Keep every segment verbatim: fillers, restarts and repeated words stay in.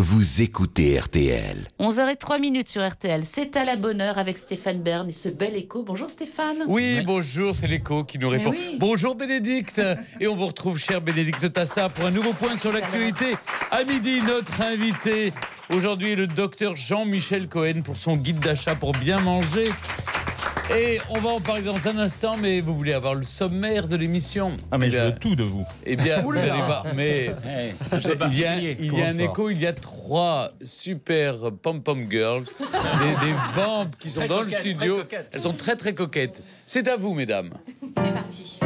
vous écoutez R T L. onze heures zéro trois minutes sur R T L. C'est à la bonne heure avec Stéphane Bern et ce bel écho. Bonjour Stéphane. Oui, bonjour, c'est l'écho qui nous répond. Oui. Bonjour Bénédicte. Et on vous retrouve, cher Bénédicte Tassat, pour un nouveau point sur l'actualité. À midi, notre invité aujourd'hui est le docteur Jean-Michel Cohen pour son guide d'achat pour bien manger. Et on va en parler dans un instant, mais vous voulez avoir le sommaire de l'émission. Ah mais eh je bien, veux tout de vous. Eh bien, vous allez voir, mais Hey, il y a, il y a un écho, il y a trois super pom-pom girls, des, des vampes qui sont Très dans coquettes, le studio. très coquettes. Elles sont très très coquettes. C'est à vous, mesdames. C'est parti.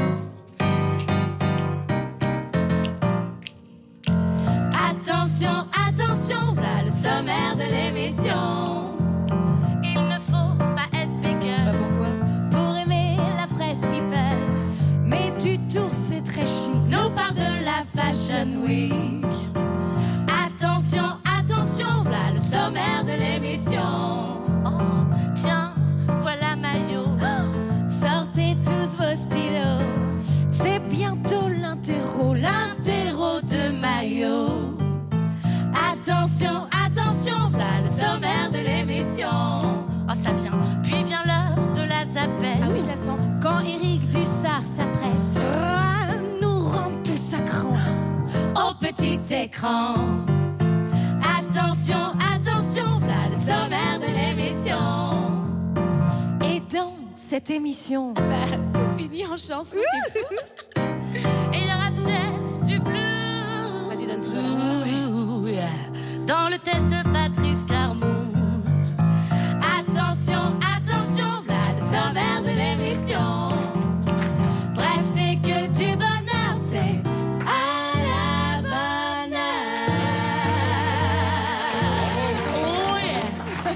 Attention, attention, voilà le sommaire de l'émission. Il ne faut pas être people. Bah pourquoi? Pour aimer la presse people. Mais du tour c'est très chic. Nous parle de la Fashion Week. Attention, attention, voilà le sommaire de l'émission. Oh, tiens, voilà maillot. Oh, sortez tous vos stylos. C'est bientôt l'interro, l'interro de maillot. Attention, attention, voilà le sommaire de l'émission. Oh, ça vient, puis vient l'heure de la zapette. Ah oui, je la sens. Quand Éric Dussard s'apprête à nous rendre tous à cran au petit écran. Attention, attention, voilà le sommaire de l'émission. Et dans cette émission, bah, tout finit en chanson, c'est fou. Et il y aura peut-être du blues. Vas-y, donne tout. Dans le test de Patrice Carmouze. Attention, attention, voilà le sommaire de l'émission. Bref, c'est que du bonheur, c'est à la bonne heure. Oh yeah.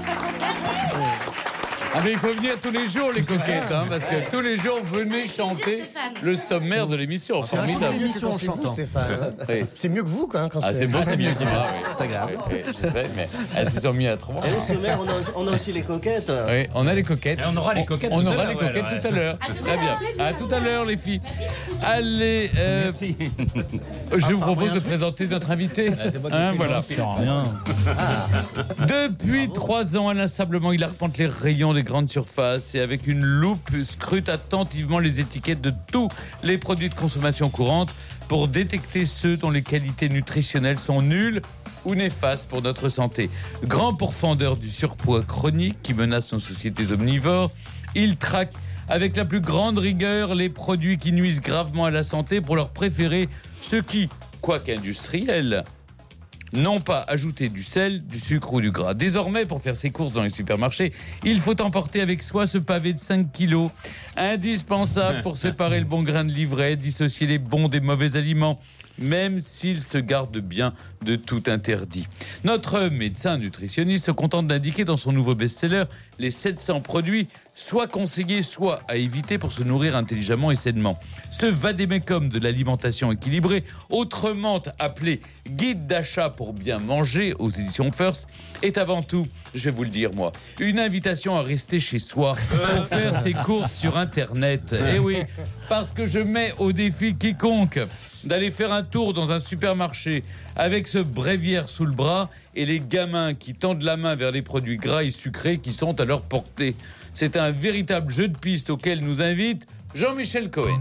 Ah mais il faut venir tous les jours, les coquettes, hein, parce que tous les jours, venez chanter le sommaire de l'émission. C'est Formidable. l'émission en chantant. Stéphane. Oui. C'est mieux que vous quand, quand Ah, c'est bon, c'est mieux qu'il va. Oui. C'est agréable. Oui, oui, je sais, mais elles se sont mis à trois. Et au sommaire, on a, on a aussi les coquettes. Oui, on a les coquettes. Et on aura les coquettes On, tout à aura l'heure, les ouais, coquettes ouais. tout à l'heure. À tout à Très bien. l'heure, plaisir. À tout à l'heure, les filles. Allez, euh, je vous propose de présenter notre invité. Hein, voilà. Rien. Depuis trois ans, inlassablement, il arpente les rayons des grandes surfaces et avec une loupe scrute attentivement les étiquettes de tous les produits de consommation courante pour détecter ceux dont les qualités nutritionnelles sont nulles ou néfastes pour notre santé. Grand pourfendeur du surpoids chronique qui menace nos sociétés omnivores, il traque avec la plus grande rigueur les produits qui nuisent gravement à la santé pour leur préférer ceux qui, quoique industriels, n'ont pas ajouté du sel, du sucre ou du gras. Désormais, pour faire ses courses dans les supermarchés, il faut emporter avec soi ce pavé de cinq kilos, indispensable pour séparer le bon grain de livret, dissocier les bons des mauvais aliments, même s'il se garde bien de tout interdit. Notre médecin nutritionniste se contente d'indiquer dans son nouveau best-seller les sept cents produits soit conseillés, soit à éviter pour se nourrir intelligemment et sainement. Ce vade-mecum de l'alimentation équilibrée, autrement appelé guide d'achat pour bien manger aux éditions First, est avant tout, je vais vous le dire moi, une invitation à rester chez soi pour faire ses courses sur Internet. Et oui, parce que je mets au défi quiconque d'aller faire un tour dans un supermarché avec ce bréviaire sous le bras et les gamins qui tendent la main vers les produits gras et sucrés qui sont à leur portée. C'est un véritable jeu de piste auquel nous invite Jean-Michel Cohen.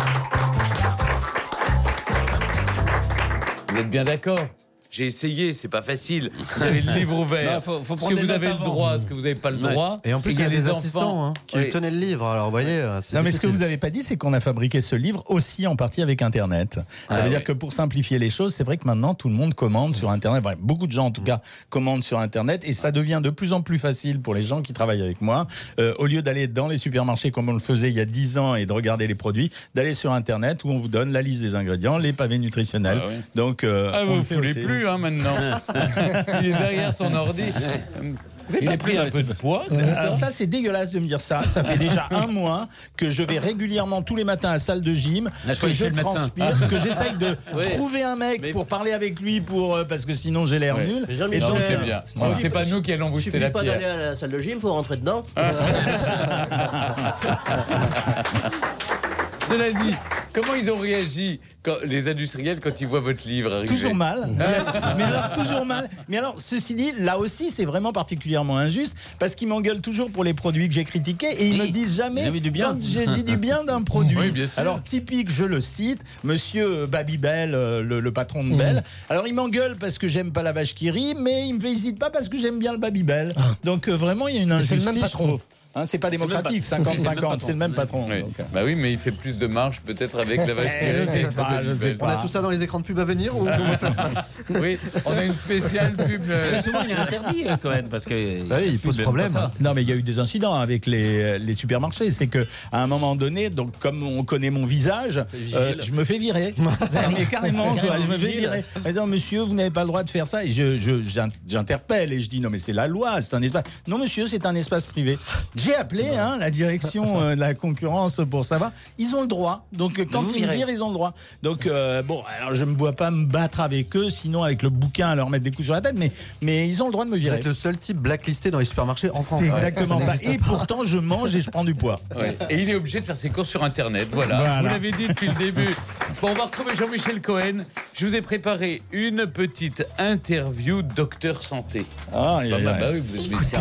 Vous êtes bien d'accord ? J'ai essayé, c'est pas facile. Vous avez le livre ouvert. Non, faut- faut ce prendre que des vous avez notes le avant. droit, ce que vous n'avez pas le droit. Et en plus, il y a des enfants assistants hein, qui Oui. tenaient le livre. Alors, vous voyez, c'est Non, mais ce que difficile. vous n'avez pas dit, c'est qu'on a fabriqué ce livre aussi en partie avec Internet. Ça Ah veut oui. dire que pour simplifier les choses, c'est vrai que maintenant, tout le monde commande sur Internet. Enfin, beaucoup de gens, en tout cas, commandent sur Internet. Et ça devient de plus en plus facile pour les gens qui travaillent avec moi. Euh, au lieu d'aller dans les supermarchés comme on le faisait il y a dix ans et de regarder les produits, d'aller sur Internet où on vous donne la liste des ingrédients, les pavés nutritionnels. Ah oui. Donc, euh, Ah, on vous le ne fait foulez aussi. plus hein, maintenant. Il est derrière son ordi. Il est pris un peu de poids. comme ça. Alors ça, c'est dégueulasse de me dire ça. Ça fait déjà un mois que je vais régulièrement tous les matins à la salle de gym, Là, je que croyais je chez le médecin. transpire, que j'essaye de Oui. trouver un mec Mais- pour parler avec lui, pour euh, parce que sinon j'ai l'air Ouais. nul. Mais Jean-Michel, Et Non, donc, mais c'est euh, bien. suffit Bon, c'est pas- pas nous qui allons vous Il jeter suffit la pas d'aller pierre. à la salle de gym, il faut rentrer dedans. Cela dit, Comment ils ont réagi, quand, les industriels, quand ils voient votre livre arriver? Toujours mal. Mais alors, toujours mal. Mais alors, ceci dit, là aussi, c'est vraiment particulièrement injuste parce qu'ils m'engueulent toujours pour les produits que j'ai critiqués et ils Oui. me disent jamais Jamais du bien. quand j'ai dit du bien d'un produit. Oui, bien sûr. Alors, typique, je le cite, monsieur Babybel, euh, le, le patron de Bell. Alors, il m'engueule parce que j'aime pas la vache qui rit, mais il me félicite pas parce que j'aime bien le Babybel. Donc, euh, vraiment, il y a une c'est injustice, le même je patron. trouve. Hein, c'est pas démocratique, cinquante cinquante, c'est le même patron. Oui. Donc, euh. Bah oui, mais il fait plus de marge peut-être avec la vache qui Eh, je rit sais avec pas, le je sais Babybel. On a tout ça dans les écrans de pub à venir ou comment ça se passe? Oui, on a une spéciale pub. euh, Mais souvent, il est interdit, euh, Cohen, parce que. Bah oui, il pose aime problème. pas ça. Non, mais il y a eu des incidents avec les, les supermarchés. C'est que à un moment donné, donc comme on connaît mon visage, euh, je me fais virer. Mais carrément, quoi, je me fais virer. Mais non, monsieur, vous n'avez pas le droit de faire ça. Et je, je- j'in- j'interpelle et je dis non, mais c'est la loi, c'est un espace. Non, monsieur, c'est un espace privé. J'ai appelé hein, la direction euh, de la concurrence pour savoir. Ils ont le droit. Donc euh, quand vous ils me virez. virent, ils ont le droit. Donc euh, bon, alors je me vois pas me battre avec eux, sinon avec le bouquin à leur mettre des coups sur la tête. Mais mais ils ont le droit de me Vous virer. êtes le seul type blacklisté dans les supermarchés en France. C'est exactement Ouais, ça. n'existe Et pas. pourtant, je mange et je prends du poids. Ouais. Et il est obligé de faire ses courses sur Internet. Voilà. Voilà. Vous l'avez dit depuis le début. Bon, on va retrouver Jean-Michel Cohen. Je vous ai préparé une petite interview docteur santé. Ah, Bah, bah, bah oui, vous êtes médecin.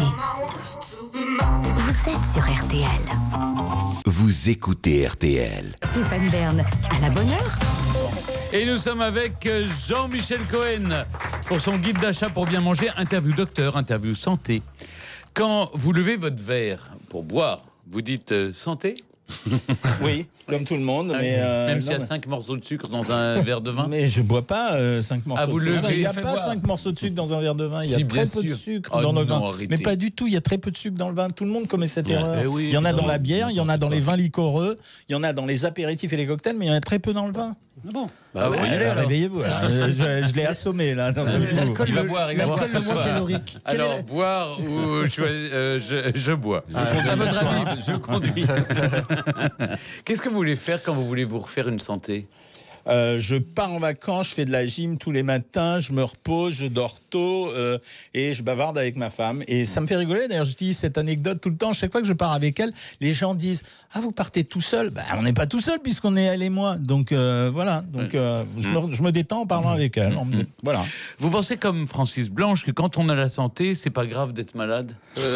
Vous êtes sur R T L. Vous écoutez R T L. Stéphane Bern, à la bonne heure. Et nous sommes avec euh, Jean-Michel Cohen pour son guide d'achat pour bien manger. Interview docteur, interview santé. Quand vous levez votre verre pour boire, vous dites euh, santé? Oui, comme tout le monde. Mais, euh, Même non, s'il y a mais- cinq morceaux de sucre dans un verre de vin? Mais je bois pas euh, cinq morceaux Ah, vous de sucre. levez, Il n'y a faites pas voir. cinq morceaux de sucre dans un verre de vin. Il y a Si, très bien peu de sûr. sucre Oh dans nos non, vins. arrêtez. Mais pas du tout. Il y a très peu de sucre dans le vin. Tout le monde commet cette erreur. eh oui, il y en a dans évidemment. la bière, il y en a dans les vins liquoreux, il y en a dans les apéritifs et les cocktails, mais il y en a très peu dans le vin. Ah bon? Bah, ouais, voyez-les, Alors, alors. réveillez-vous. là. je je- je l'ai assommé là. Dans un coup. Il va boire, il va boire ce soir. calorique. Quel Alors, est- boire ou je, euh, je, je bois. À votre avis, je conduis. Qu'est-ce que vous voulez faire quand vous voulez vous refaire une santé? Euh, je pars en vacances, je fais de la gym tous les matins, je me repose, je dors tôt euh, et je bavarde avec ma femme. Et ça me fait rigoler. D'ailleurs, je dis cette anecdote tout le temps. Chaque fois que je pars avec elle, les gens disent « Ah, vous partez tout seul ?» Ben, on n'est pas tout seul puisqu'on est elle et moi. Donc euh, voilà. Donc euh, je, me, je me détends en parlant avec elle. On me dit- Voilà. Vous pensez comme Francis Blanche que quand on a la santé, c'est pas grave d'être malade?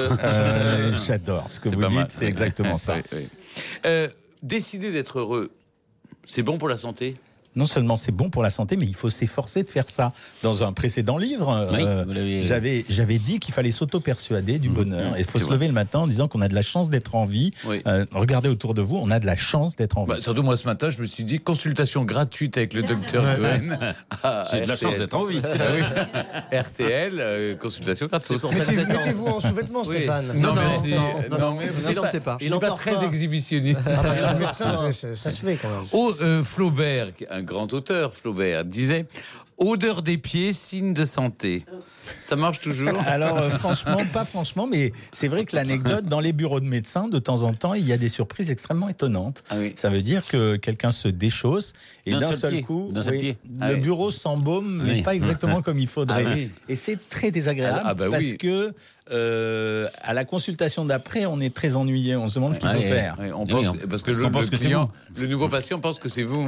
Euh, J'adore ce que C'est vous pas dites. mal. C'est exactement ça. Oui, oui. Euh, décider d'être heureux, c'est bon pour la santé? Non seulement c'est bon pour la santé, mais il faut s'efforcer de faire ça. Dans un précédent livre, Oui, euh, vous l'avez- j'avais j'avais dit qu'il fallait s'auto-persuader du bonheur. Et il faut c'est se vrai. lever le matin en disant qu'on a de la chance d'être en vie. Oui. Euh, regardez autour de vous, on a de la chance d'être en vie. Bah, surtout moi ce matin, je me suis dit consultation gratuite avec le docteur Cohen. à J'ai de la R T chance L. d'être en vie. Ah oui. R T L, euh, consultation gratuite. Mettez- Mettez-vous en sous-vêtements, Stéphane. Non, non, merci. non, non, mais vous ça- n'hésitez pas. Je Il suis en pas part très pas. exhibitionniste. Ah bah, Je suis médecin, ça, ça- ça se fait quand même. Oh, euh, Flaubert, un grand auteur, Flaubert, disait « Odeur des pieds, signe de santé ». Ça marche toujours? Alors euh, franchement, pas franchement, mais c'est vrai que l'anecdote, dans les bureaux de médecins, de temps en temps, il y a des surprises extrêmement étonnantes. Ah oui. Ça veut dire que quelqu'un se déchausse et D'un d'un seul seul, pied. coup, D'un seul oui, pied. le Ah oui. bureau s'embaume, mais Oui. pas exactement comme il faudrait. Ah oui. Et c'est très désagréable Ah bah parce oui. que euh, à la consultation d'après, on est très ennuyé, on se demande ce qu'il Ah faut oui. faire. Oui, on Oui, pense, on- parce que parce le, qu'on pense le que c'est client, le nouveau patient pense que c'est vous.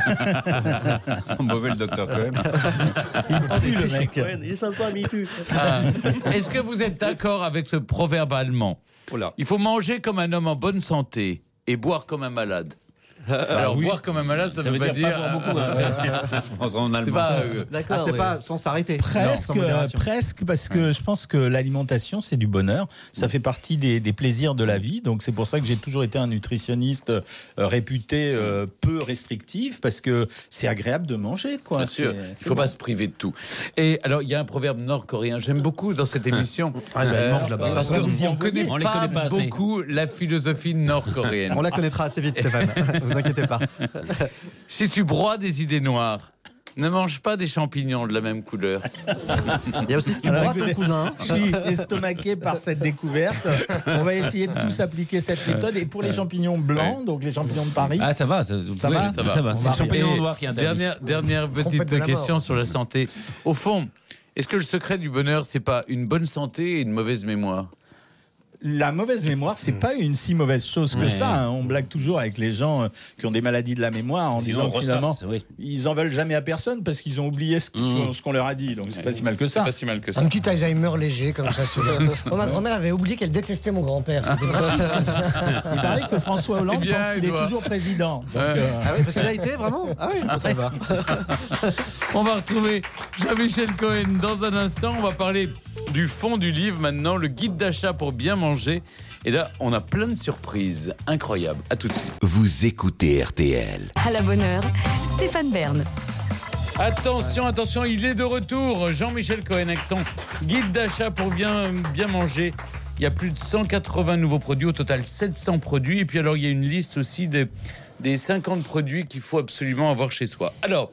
Sans mauvais le docteur Cohen. Il pue, le mec. Il est sympa, mais il pue. Ah. Est-ce que vous êtes d'accord avec ce proverbe allemand? Il faut manger comme un homme en bonne santé et boire comme un malade. Alors, boire comme un malade, ça, Ça veut veut pas dire dire. pas boire beaucoup. hein. Je pense en C'est allemand. pas. euh, Ah, D'accord. c'est oui. pas sans s'arrêter. Non, Presque, sans modération. euh, presque, parce que je pense que l'alimentation, c'est du bonheur. Ça fait partie des, des plaisirs de la vie. Donc, c'est pour ça que j'ai toujours été un nutritionniste euh, réputé euh, peu restrictif, parce que c'est agréable de manger, quoi. Bien sûr, C'est- il c'est faut bon. pas se priver de tout. Et alors, il y a un proverbe nord-coréen, j'aime beaucoup dans cette émission. Ah, bah, ils mangent là-bas. Parce On va vous y qu'on ne connaît envoyer. On les pas, connaît pas assez. beaucoup la philosophie nord-coréenne. On la connaîtra assez vite, Stéphane. Vous inquiétez pas. Si tu broies des idées noires, ne mange pas des champignons de la même couleur. Il y a aussi si tu Alors, broies ton écoutez, cousin. Je suis estomaqué par cette découverte. On va essayer de tous appliquer cette méthode. Et pour les champignons blancs, donc les champignons de Paris, Ah, ça va. Ça, Ça oui, va ça va. Ça va. On C'est va le champignon Et noir qui est interdit. Dernière, dernière petite Trompette de la question mort. sur la santé. Au fond, est-ce que le secret du bonheur, c'est pas une bonne santé et une mauvaise mémoire? la mauvaise mémoire, c'est pas une si mauvaise chose que Ouais. ça. hein. On blague toujours avec les gens euh, qui ont des maladies de la mémoire en Sinon, disant on que ressasse, finalement, oui. ils en veulent jamais à personne parce qu'ils ont oublié ce, Mmh. ce qu'on leur a dit. Donc c'est pas si mal que C'est ça. pas si mal que ça. Un petit Alzheimer léger comme ça. c'est bien. Moi, ma grand-mère avait oublié qu'elle détestait mon grand-père. C'était pratique. Il paraît que François Hollande C'est bien, pense qu'il est Edouard. toujours président. Donc, euh, Ah oui, parce qu'il a été vraiment. Ah oui, ça va. On va retrouver Jean-Michel Cohen dans un instant. On va parler du fond du livre maintenant, le guide d'achat pour bien manger. Et là, on a plein de surprises incroyables. À tout de suite. Vous écoutez R T L. À la bonne heure, Stéphane Bern. Attention, attention, il est de retour. Jean-Michel Cohen avec son guide d'achat pour bien, bien manger. Il y a plus de cent quatre-vingts nouveaux produits, au total sept cents produits. Et puis alors, il y a une liste aussi de, des cinquante produits qu'il faut absolument avoir chez soi. Alors,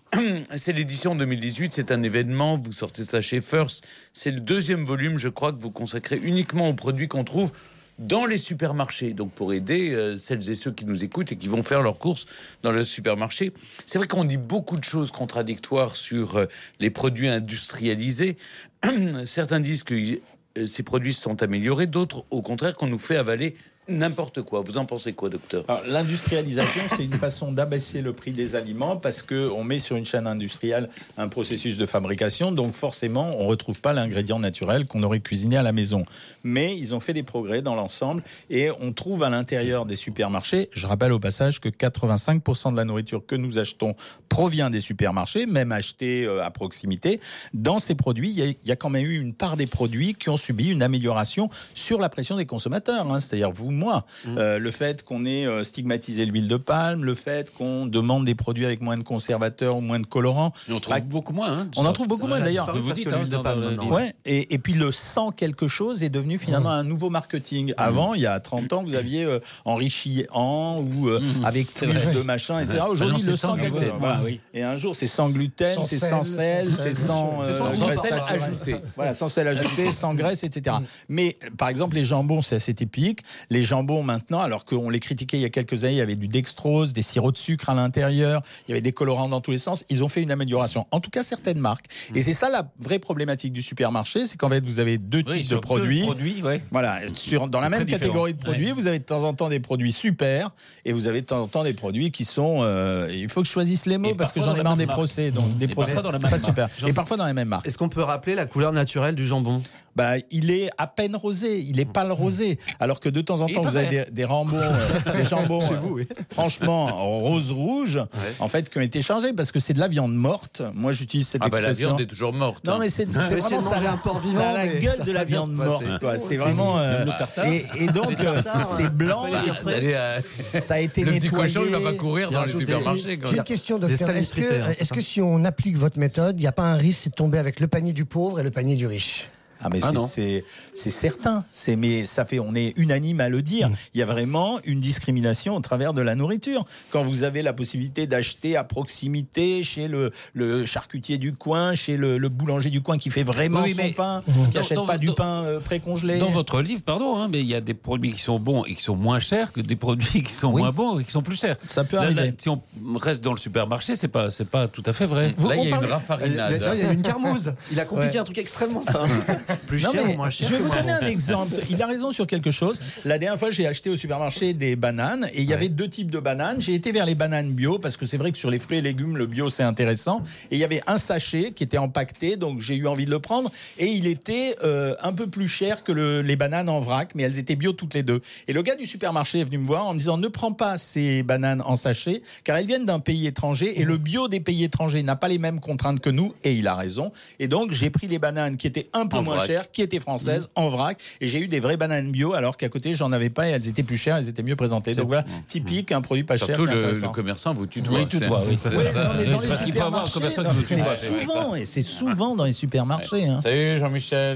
c'est l'édition deux mille dix-huit, c'est un événement, vous sortez ça chez First. C'est le deuxième volume, je crois, que vous consacrez uniquement aux produits qu'on trouve dans les supermarchés. Donc pour aider euh, celles et ceux qui nous écoutent et qui vont faire leurs courses dans le supermarché. C'est vrai qu'on dit beaucoup de choses contradictoires sur euh, les produits industrialisés. Certains disent que euh, ces produits se sont améliorés, d'autres au contraire qu'on nous fait avaler n'importe quoi. Vous en pensez quoi, docteur? Alors, l'industrialisation, c'est une façon d'abaisser le prix des aliments parce qu'on met sur une chaîne industrielle un processus de fabrication. Donc, forcément, on ne retrouve pas l'ingrédient naturel qu'on aurait cuisiné à la maison. Mais ils ont fait des progrès dans l'ensemble et on trouve à l'intérieur des supermarchés, je rappelle au passage que quatre-vingt-cinq pour cent de la nourriture que nous achetons provient des supermarchés, même achetée euh, à proximité. Dans ces produits, il y, a, il y a quand même eu une part des produits qui ont subi une amélioration sur la pression des consommateurs. Hein. C'est-à-dire, vous, moi, mmh. euh, le fait qu'on ait euh, stigmatisé l'huile de palme, le fait qu'on demande des produits avec moins de conservateurs ou moins de colorants. Et on trouve bah, beaucoup moins. Hein, on en trouve beaucoup moins d'ailleurs. Vous dites hein, de palme maintenant. Ouais. Et, et puis le sans quelque chose est devenu finalement mmh. un nouveau marketing. Mmh. Avant, il y a trente ans, vous aviez euh, enrichi en ou euh, mmh. avec plus vrai. de machin, et cetera. Aujourd'hui, le sans quelque chose. Voilà. Oui. Et un jour, c'est sans gluten, sans c'est sel, sans sel, c'est sans, euh, sans, sans sel ajouté. Voilà, sans sel ajouté, sans graisse, et cetera. Mmh. Mais par exemple, les jambons, c'est assez typique. Les jambons maintenant, alors qu'on les critiquait il y a quelques années, il y avait du dextrose, des sirops de sucre à l'intérieur, il y avait des colorants dans tous les sens. Ils ont fait une amélioration. En tout cas, certaines marques. Mmh. Et c'est ça la vraie problématique du supermarché, c'est qu'en fait, vous avez deux oui, types de produits. produits ouais. Voilà, sur, dans la même catégorie différent. de produits, ouais. vous avez de temps en temps des produits super et vous avez de temps en temps des produits qui sont. Euh, il faut que je choisisse les mots et parce que j'en ai marre des marque. procès, donc des et procès dans la même pas marque. super. Et parfois dans les mêmes marques. Est-ce qu'on peut rappeler la couleur naturelle du jambon? Bah, il est à peine rosé, il est pâle rosé. Alors que de temps en temps, vous avez des, des jambons, euh, des jambons, Chez vous, oui. euh, franchement, rose-rouge, ouais. en fait, qui ont été changés parce que c'est de la viande morte. Moi, j'utilise cette ah expression. bah la viande est toujours morte. Non, mais c'est, c'est vraiment ça, un porc vivant, ça a la gueule de la viande morte, quoi. C'est vraiment. Euh, et, et donc, euh, c'est blanc. Et, euh, ça a été le nettoyé. Le petit cochon, il va pas courir dans les supermarchés. J'ai une question, docteur. Est-ce que, hein, est-ce que si on applique votre méthode, il n'y a pas un risque de tomber avec le panier du pauvre et le panier du riche? Ah mais ah c'est, c'est, c'est certain, c'est, mais ça fait, on est unanime à le dire. Mmh. Il y a vraiment une discrimination au travers de la nourriture. Quand vous avez la possibilité d'acheter à proximité chez le, le charcutier du coin, chez le, le boulanger du coin qui fait vraiment oui, son pain, mmh. qui n'achète pas dans, du pain euh, précongelé. Dans votre livre, pardon, hein, mais il y a des produits qui sont bons et qui sont moins chers que des produits qui sont oui. moins bons et qui sont plus chers. Ça peut là, arriver. Là, si on reste dans le supermarché, c'est pas, c'est pas tout à fait vrai. Vous, là, il y a une raffarinade. Il y a une carmouze. Il a compliqué ouais. un truc extrêmement simple. Plus non, cher ou moins cher. Je vais vous donner un exemple. Il a raison sur quelque chose. La dernière fois, j'ai acheté au supermarché des bananes et il y ouais. avait deux types de bananes. J'ai été vers les bananes bio parce que c'est vrai que sur les fruits et légumes, le bio c'est intéressant. Et il y avait un sachet qui était empaqueté, donc j'ai eu envie de le prendre. Et il était euh, un peu plus cher que le, les bananes en vrac, mais elles étaient bio toutes les deux. Et le gars du supermarché est venu me voir en me disant ne prends pas ces bananes en sachet car elles viennent d'un pays étranger et le bio des pays étrangers n'a pas les mêmes contraintes que nous. Et il a raison. Et donc j'ai pris les bananes qui étaient un peu en moins vrac. chères, qui étaient françaises. Mmh. En vrac, et j'ai eu des vraies bananes bio alors qu'à côté j'en avais pas et elles étaient plus chères, elles étaient mieux présentées. Donc voilà, typique, un produit pas cher. Surtout le, le commerçant vous tutoie. Oui, tutoie, oui. Oui, non, mais dans c'est les parce qu'il faut avoir un commerçant qui vous tutoie. C'est souvent, et c'est souvent dans les supermarchés. Hein. Salut Jean-Michel.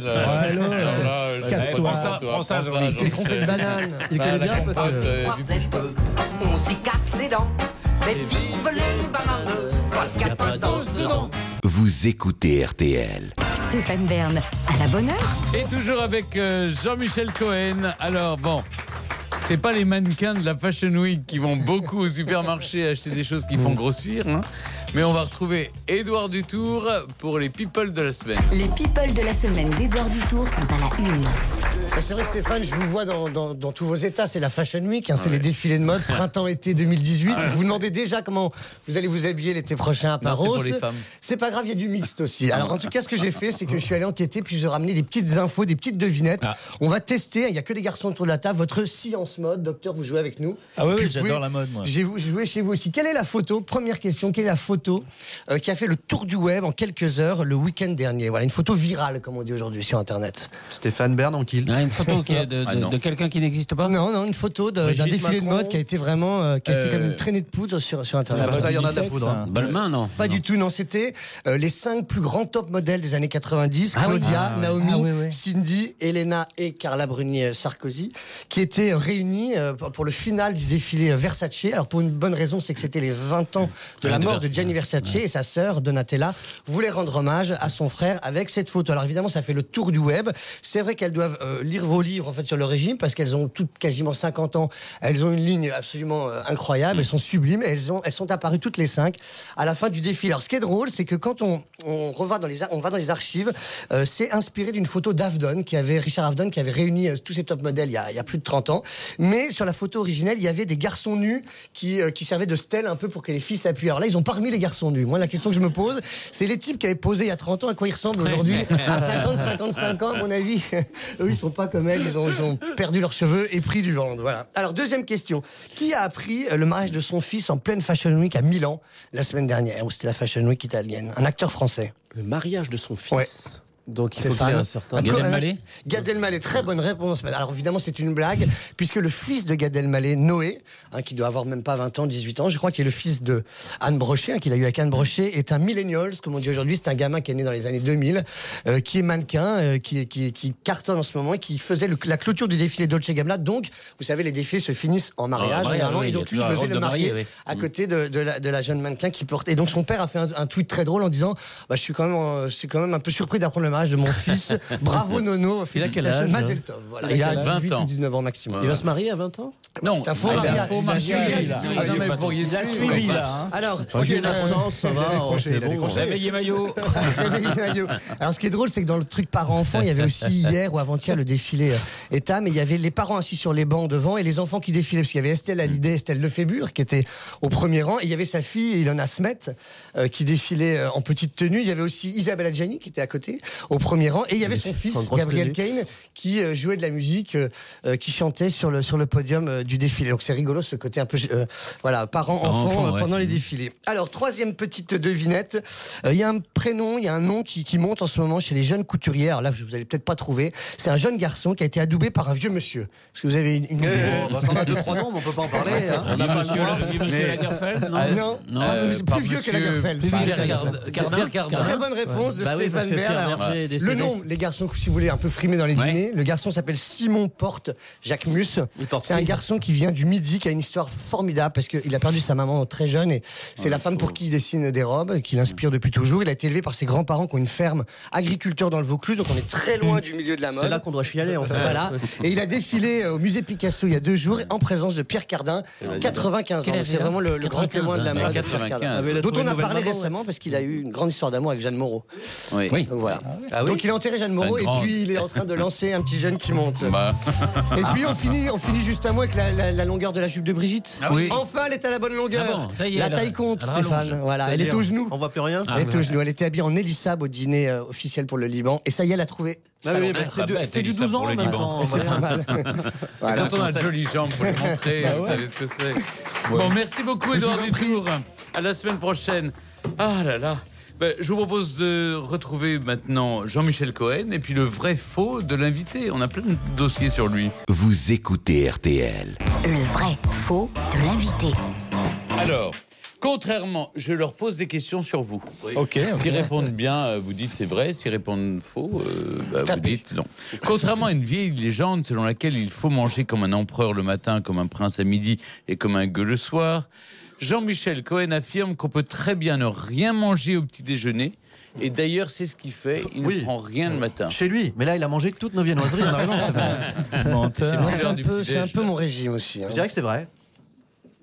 Alors, casse-toi. Prends ça, Jean-Michel. Tu t'es trompé de banane. Il connaît bien parce que. On s'y casse les dents, mais vive les bananes, parce qu'il n'y a pas d'os dedans. Vous écoutez R T L. Stéphane Bern, à la bonne heure. Et toujours avec euh, Jean-Michel Cohen. Alors bon, c'est pas les mannequins de la Fashion Week qui vont beaucoup au supermarché acheter des choses qui font grossir, hein. Mais on va retrouver Édouard Dutour pour les people de la semaine. Les people de la semaine d'Édouard Dutour sont à la une. C'est vrai Stéphane, je vous vois dans, dans, dans tous vos états, c'est la Fashion Week, hein, c'est Ouais. les défilés de mode, printemps-été deux mille dix-huit. Vous vous demandez déjà comment vous allez vous habiller l'été prochain à Non, Paros. c'est pour les femmes. C'est pas grave, il y a du mixte aussi. Alors en tout cas, ce que j'ai fait, c'est que je suis allé enquêter, puis je vais ramener des petites infos, des petites devinettes. Ah. On va tester, il n'y a que les garçons autour de la table, votre science mode. Docteur, vous jouez avec nous. Ah oui, oui, Puis vous j'adore pouvez- la mode, moi. J'ai vous- joué chez vous aussi. Quelle est la photo, première question, quelle est la photo euh, qui a fait le tour du web en quelques heures le week-end dernier? Voilà, une photo virale, comme on dit aujourd'hui sur Internet. Stéphane Bern en kilt. Ah, une photo qui est de, de, Ah, non. de quelqu'un qui n'existe pas. Non, non, une photo de- d'un Brigitte défilé de Macron. mode qui a été vraiment, euh, qui a été Euh, comme une traînée de poudre sur, sur Internet. Ah bah ça, il y en a de la poudre. hein. Balmain, non. Pas du tout, non. C'était euh, les cinq plus grands top modèles des années quatre-vingt-dix. Ah oui. Claudia, Ah ouais. Naomi, Ah oui, oui. Cindy, Elena et Carla Bruni-Sarkozy, qui étaient réunis euh, pour le final du défilé euh, Versace. Alors pour une bonne raison, c'est que c'était les vingt ans de la Ah, de mort de Versace. Gianni Versace et sa sœur Donatella voulait rendre hommage à son frère avec cette photo. Alors évidemment, ça fait le tour du web. C'est vrai qu'elles doivent euh, lire vos livres en fait sur le régime parce qu'elles ont toutes quasiment cinquante ans. Elles ont une ligne absolument euh, incroyable. Elles sont sublimes. Elles ont, elles sont apparues toutes les cinq à la fin du défilé. Alors ce qui est drôle, c'est que quand on, on revoit dans les, ar- on va dans les archives, euh, c'est inspiré d'une photo d'Avedon qui avait Richard Avedon qui avait réuni euh, tous ces top modèles il y, a, il y a plus de trente ans. Mais sur la photo originelle, il y avait des garçons nus qui, euh, qui servaient de stèle un peu pour que les filles s'appuient. Alors là, ils ont pas remis les garçons nus. Moi, la question que je me pose, c'est les types qui avaient posé il y a trente ans, à quoi ils ressemblent aujourd'hui à cinquante, cinquante-cinq ans, à mon avis. Eux, ils sont pas comme elles, ils ont, ils ont perdu leurs cheveux et pris du ventre. Voilà. Alors, deuxième question. Qui a appris euh, le mariage de son fils en pleine Fashion Week à Milan la semaine dernière, où c'était la Fashion Week italienne? Un acteur français. Le mariage de son fils. Ouais. Donc il faut Stéphane. qu'il ait un certain. Un Gad co- Elmaleh Gad Elmaleh, très bonne réponse. Alors évidemment, c'est une blague, puisque le fils de Gad Elmaleh, Noé, hein, qui doit avoir même pas vingt ans, dix-huit ans, je crois qu'il est le fils de Anne Brochet, hein, qu'il a eu avec Anne Brochet, est un millennials, comme on dit aujourd'hui. C'est un gamin qui est né dans les années deux mille, euh, qui est mannequin, euh, qui, qui, qui cartonne en ce moment, et qui faisait le- la clôture du défilé Dolce Gabbana. Donc, vous savez, les défilés se finissent en mariage, mariage, généralement, oui, et il y a donc lui, il toujours un faisait rôle le de marié, marié oui. à côté de, de, la, de la jeune mannequin qui porte. Et donc son père a fait un, un tweet très drôle en disant, bah, je suis quand même, euh, je suis quand même un peu surpris d'apprendre le mariage de mon fils. Bravo Nono, Il a quel félicitations. âge, Mazel tov. Voilà. Il Il a a quel âge dix-huit vingt ans. ou dix-neuf ans maximum. Il va se marier à vingt ans. Non, C'est un faux ah, il a mariage. faux Il a mariage. suivi, Ah, il a non, mais pas pour trop. y Il a suivre, suivi on là. passe. hein. Alors, Moi, j'ai une euh, absence, ça va. oh, c'est bon. Réveillez maillot. Alors, ce qui est drôle, c'est que dans le truc parents-enfants, il y avait aussi hier ou avant-hier le défilé euh, État, mais il y avait les parents assis sur les bancs devant et les enfants qui défilaient. Parce qu'il y avait Estelle Hallyday, Estelle Lefébure, qui était au premier rang, et il y avait sa fille, Ilona Smet, euh, qui défilait euh, en petite tenue. Il y avait aussi Isabelle Adjani, qui était à côté, au premier rang, et il y avait son fils, en grosse Gabriel tenue. Kane, qui euh, jouait de la musique, euh, euh, qui chantait sur le, sur le podium euh, du défilé. Donc, c'est rigolo, ce côté un peu, euh, voilà, parents-enfants Enfant, euh, ouais. pendant les défilés. Alors, troisième petite devinette. Euh, Il y a un prénom, il y a un nom qui, qui monte en ce moment chez les jeunes couturières. Là, vous allez peut-être pas trouver. C'est un jeune garçon qui a été adoubé par un vieux monsieur. Est-ce que vous avez une, une idée? Oh, bah, ça en a deux, trois noms, mais on peut pas en parler. Hein. On a monsieur, monsieur Mais- Lagerfeld, non Ah, Non, Non, Ah, euh, mais c'est par plus vieux que monsieur- Lagerfeld. plus Par vieux que Lagerfeld. Lagerfeld. Cardin, Pierre Cardin. Très bonne réponse de Bah oui, parce Stéphane que Pierre Bern. Alors, Berger est le décédé. nom, les garçons, si vous voulez un peu frimer dans les Ouais. dîners, le garçon s'appelle Simon Porte Jacques Mus. Il porte C'est un qui garçon qui vient du Midi, qui a une histoire formidable parce qu'il a perdu sa maman très jeune et c'est la femme pour qui il dessine des robes, qui l'inspire depuis toujours. Il a été élevé par ses grands-parents qui ont une ferme agriculteur dans le Vaucluse, donc on est très loin du milieu de la mode. C'est là qu'on doit chialer en fait. Voilà. Et il a défilé au musée Picasso il y a deux jours en présence de Pierre Cardin, quatre-vingt-quinze ans. Quel âge C'est il a vraiment le, le grand quatre-vingt-quinze, témoin de la hein. mode. Pierre quatre-vingt-quinze. Cardin. Ah, mais il a Dont trouvé on une a nouvelle parlé maman, récemment parce qu'il a eu une grande histoire d'amour avec Jeanne Moreau. Oui. Oui. Donc voilà. Ah oui. Donc il a enterré Jeanne Moreau Enfin, et grande. puis il est en train de lancer un petit jeune qui monte. Bah, Et puis on finit, on finit juste un mot avec la, la- la longueur de la jupe de Brigitte. Ah oui. Enfin, elle est à la bonne longueur. Ah bon, ça y est, la elle- taille compte, elle rallonge. Stéphane. Voilà, elle est au genou. On voit plus rien. Ah, Elle est au genou. Elle était habillée en Élissab au dîner euh, officiel pour le Liban. Et ça y est, elle a trouvé. Ah sa oui, longueur. bah, c'était du- bête, c'était du Elisa, douze ans pour en le même Liban. temps. C'est pas mal. Voilà. quand on a de jolies jambes, faut les montrer, vous savez ce que c'est. Bon, merci beaucoup, Edouard Dutour. À la semaine prochaine. Ah là là. Ben, je vous propose de retrouver maintenant Jean-Michel Cohen et puis le vrai faux de l'invité. On a plein de dossiers sur lui. Vous écoutez R T L. Le vrai faux de l'invité. Alors, contrairement, je leur pose des questions sur vous. Ok. S'ils répondent bien, euh, vous dites c'est vrai. S'ils répondent faux, euh, bah, vous Tapez. dites non. Contrairement à une vieille légende selon laquelle il faut manger comme un empereur le matin, comme un prince à midi et comme un gueux le soir, Jean-Michel Cohen affirme qu'on peut très bien ne rien manger au petit déjeuner. Et d'ailleurs, c'est ce qu'il fait. Il Oui. ne prend rien le matin. Chez lui, mais là il a mangé toutes nos viennoiseries en arrivant. Stéphane. Moi, c'est l'heure un, du peu, petit c'est un déj, peu là. mon régime aussi. hein. Je dirais que c'est vrai.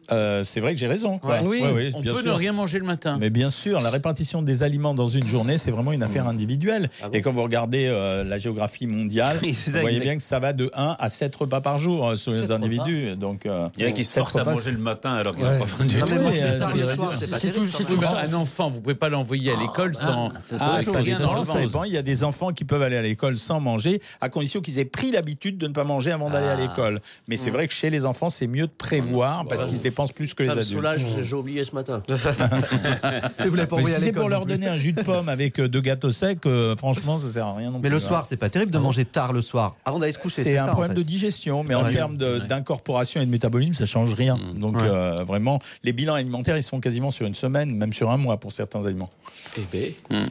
Euh, c'est vrai que j'ai raison. Quoi. Ouais. Oui, ouais, ouais, on bien peut sûr. ne rien manger le matin. Mais bien sûr, la répartition des aliments dans une journée, c'est vraiment une affaire individuelle. Ah bon Et quand vous regardez euh, la géographie mondiale, Oui, c'est ça, vous voyez il y en a- bien que ça va de un à sept repas par jour euh, sur Sept les repas. individus. Donc, euh, Il y en a qui se sept forcent à repas, manger le matin alors qu'ils Ouais. n'ont pas faim du Non, tout. mais moi, Oui, qui euh, tard c'est le vrai. soir, c'est pas C'est terrible. tout, c'est quand tout. même. Un enfant, vous pouvez pas l'envoyer à l'école sans. c'est ça, Ah, il faut ça rien dépend, dans ça le dépend. Il y a des enfants qui peuvent aller à l'école sans manger, à condition qu'ils aient pris l'habitude de ne pas manger avant d'aller à l'école. Mais c'est vrai que chez les enfants, c'est mieux de prévoir parce qu'ils se dépensent plus que les Ça me adultes. soulage, j'ai oublié ce matin. Et vous l'avez pas Mais envoyé à si c'est l'école pour non leur plus. donner un jus de pomme avec euh, deux gâteaux secs, euh, franchement, ça sert à rien non plus. Mais le hein. soir, c'est pas terrible de manger tard le soir, avant d'aller se coucher. C'est un ça, en problème fait. de digestion, mais en Ouais. termes de- d'incorporation et de métabolisme, ça change rien. Donc Ouais. euh, vraiment, les bilans alimentaires, ils sont quasiment sur une semaine, même sur un mois pour certains aliments. Eh ben.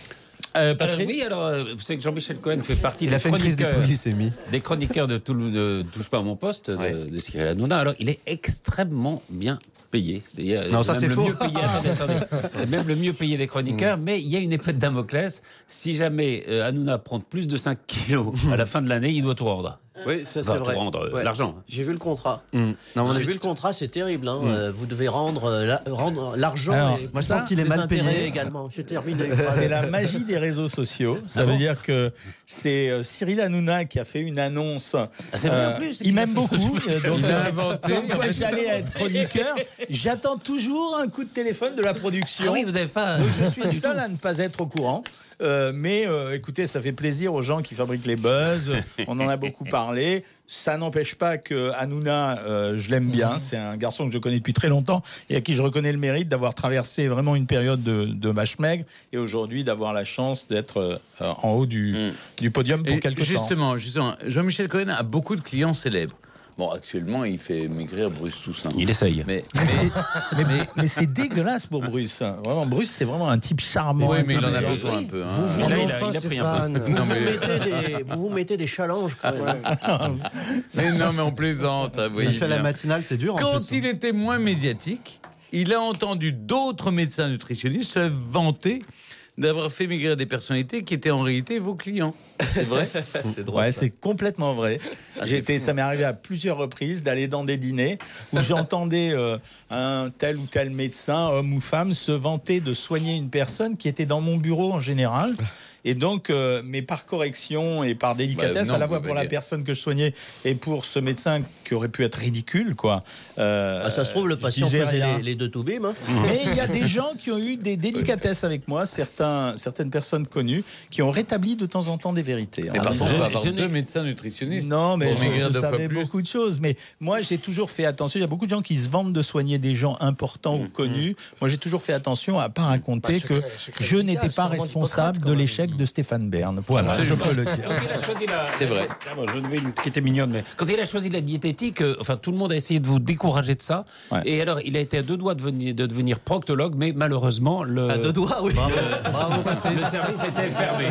Euh, Alors, Patrice oui, alors, euh, vous savez que Jean-Michel Cohen fait partie Il des a fait une crise chroniqueurs, d'hypoglycémie. des chroniqueurs de Toulouse, de Touche pas à mon poste, de, Ouais. de Cyril Hanouna. Alors, il est extrêmement bien payé. D'ailleurs, Non, ça, même c'est le faux. mieux payé, attendez, attendez. C'est même le mieux payé des chroniqueurs, mais il y a une épée de Damoclès. Si jamais euh, Hanouna prend plus de cinq kilos à la fin de l'année, il doit tout rendre. Oui, ça Il c'est va vrai. tout rendre, euh, Ouais. l'argent. J'ai vu le contrat. Mmh. Non, on a J'ai vu- vu le contrat, c'est terrible. Hein. Euh, vous devez rendre euh, la- rendre l'argent. Alors, et moi, je ça, pense qu'il est les mal intérêts payé. également. J'ai terminé. C'est la magie des réseaux sociaux. Ça Ah veut bon dire que c'est euh, Cyril Hanouna qui a fait une annonce. Ah, c'est vrai, en plus, c'est il qu'il a m'aime fait- beaucoup. euh, donc, Il a euh, inventé. comme quoi j'allais être chroniqueur. J'attends toujours un coup de téléphone de la production. Ah oui, vous n'avez pas. Donc, je suis le seul à ne pas être au courant. Euh, mais euh, écoutez, ça fait plaisir aux gens qui fabriquent les buzz. On en a beaucoup parlé. Ça n'empêche pas que Hanouna, euh, je l'aime bien. C'est un garçon que je connais depuis très longtemps et à qui je reconnais le mérite d'avoir traversé vraiment une période de, de vache maigre et aujourd'hui d'avoir la chance d'être euh, en haut du, du podium pour Et quelques temps. justement, justement, Jean-Michel Cohen a beaucoup de clients célèbres. Bon, actuellement, il fait maigrir Bruce Toussaint. Il essaye. Mais, Mais, mais- mais c'est dégueulasse pour Bruce. Vraiment, Bruce, c'est vraiment un type charmant. oui, mais il en a intelligent. besoin un peu. hein. Vous vous, là, il a- enfin, il a pris un peu. Stéphane. vous, Non, vous mais- mettez des, vous vous mettez des challenges. Quand même. Mais non, mais on plaisante. hein, vous Il voyez fait la bien. matinale, c'est dur. en Quand plus, hein. il était moins médiatique, il a entendu d'autres médecins nutritionnistes se vanter d'avoir fait maigrir des personnalités qui étaient en réalité vos clients. C'est vrai. C'est drôle. Ouais, ça. c'est complètement vrai. Ah, J'ai c'est été, fou. ça m'est arrivé à plusieurs reprises d'aller dans des dîners où j'entendais euh, un tel ou tel médecin, homme ou femme, se vanter de soigner une personne qui était dans mon bureau en général. Et donc, euh, mais par correction et par délicatesse, Bah, non, à la fois bah, pour bah, la personne que je soignais et pour ce médecin qui aurait pu être ridicule, quoi. Euh, Ah, ça se trouve, le je patient disais faisait rien. les, les deux toubibs. Hein. Mais il y a des gens qui ont eu des délicatesses avec moi, certains, certaines personnes connues, qui ont rétabli de temps en temps des vérités. Mais En par disant- contre, on va je- avoir je n'ai- deux médecins nutritionnistes. non, mais pour je, maigrir je deux fois savais plus. beaucoup de choses. Mais moi, j'ai toujours fait attention. Il y a beaucoup de gens qui se vantent de soigner des gens importants ou connus. Moi, j'ai toujours fait attention à pas raconter Bah, secret- que secret je médical, n'étais pas serment responsable d'Hippocrate, de quand l'échec de Stéphane Bern. Voilà, je peux le dire. Quand il a choisi la... C'est vrai. Ah bon, je ne vais une qui était mignonne, mais quand il a choisi la diététique, euh, enfin tout le monde a essayé de vous décourager de ça. Ouais. Et alors, il a été à deux doigts de devenir, de devenir proctologue, mais malheureusement, le, À deux doigts, oui. Bravo, bravo le Patrice. service était fermé.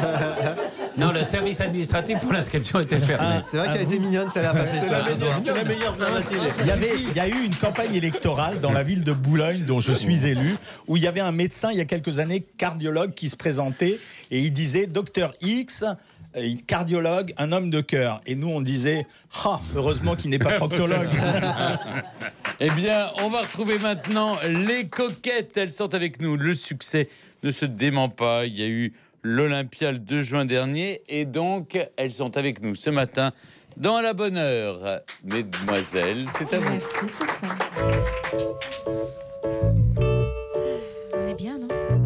Non, le service administratif pour l'inscription était fermé. C'est vrai qu'elle a été mignonne, celle-là, Patrice. C'est la, ouais, meilleure- c'est la meilleure de la matinée. Il y, avait, il y a eu une campagne électorale dans la ville de Boulogne, dont je suis élu, où il y avait un médecin, il y a quelques années, cardiologue, qui se présentait et il disait Docteur X, euh, cardiologue, un homme de cœur. Et nous, on disait ah, heureusement qu'il n'est pas proctologue. Eh bien, on va retrouver maintenant les coquettes. Elles sont avec nous. Le succès ne se dément pas. Il y a eu l'Olympia le deux juin dernier. Et donc, elles sont avec nous ce matin dans À la bonne heure. Mesdemoiselles, c'est à vous. Merci Stéphane. On est bien, non?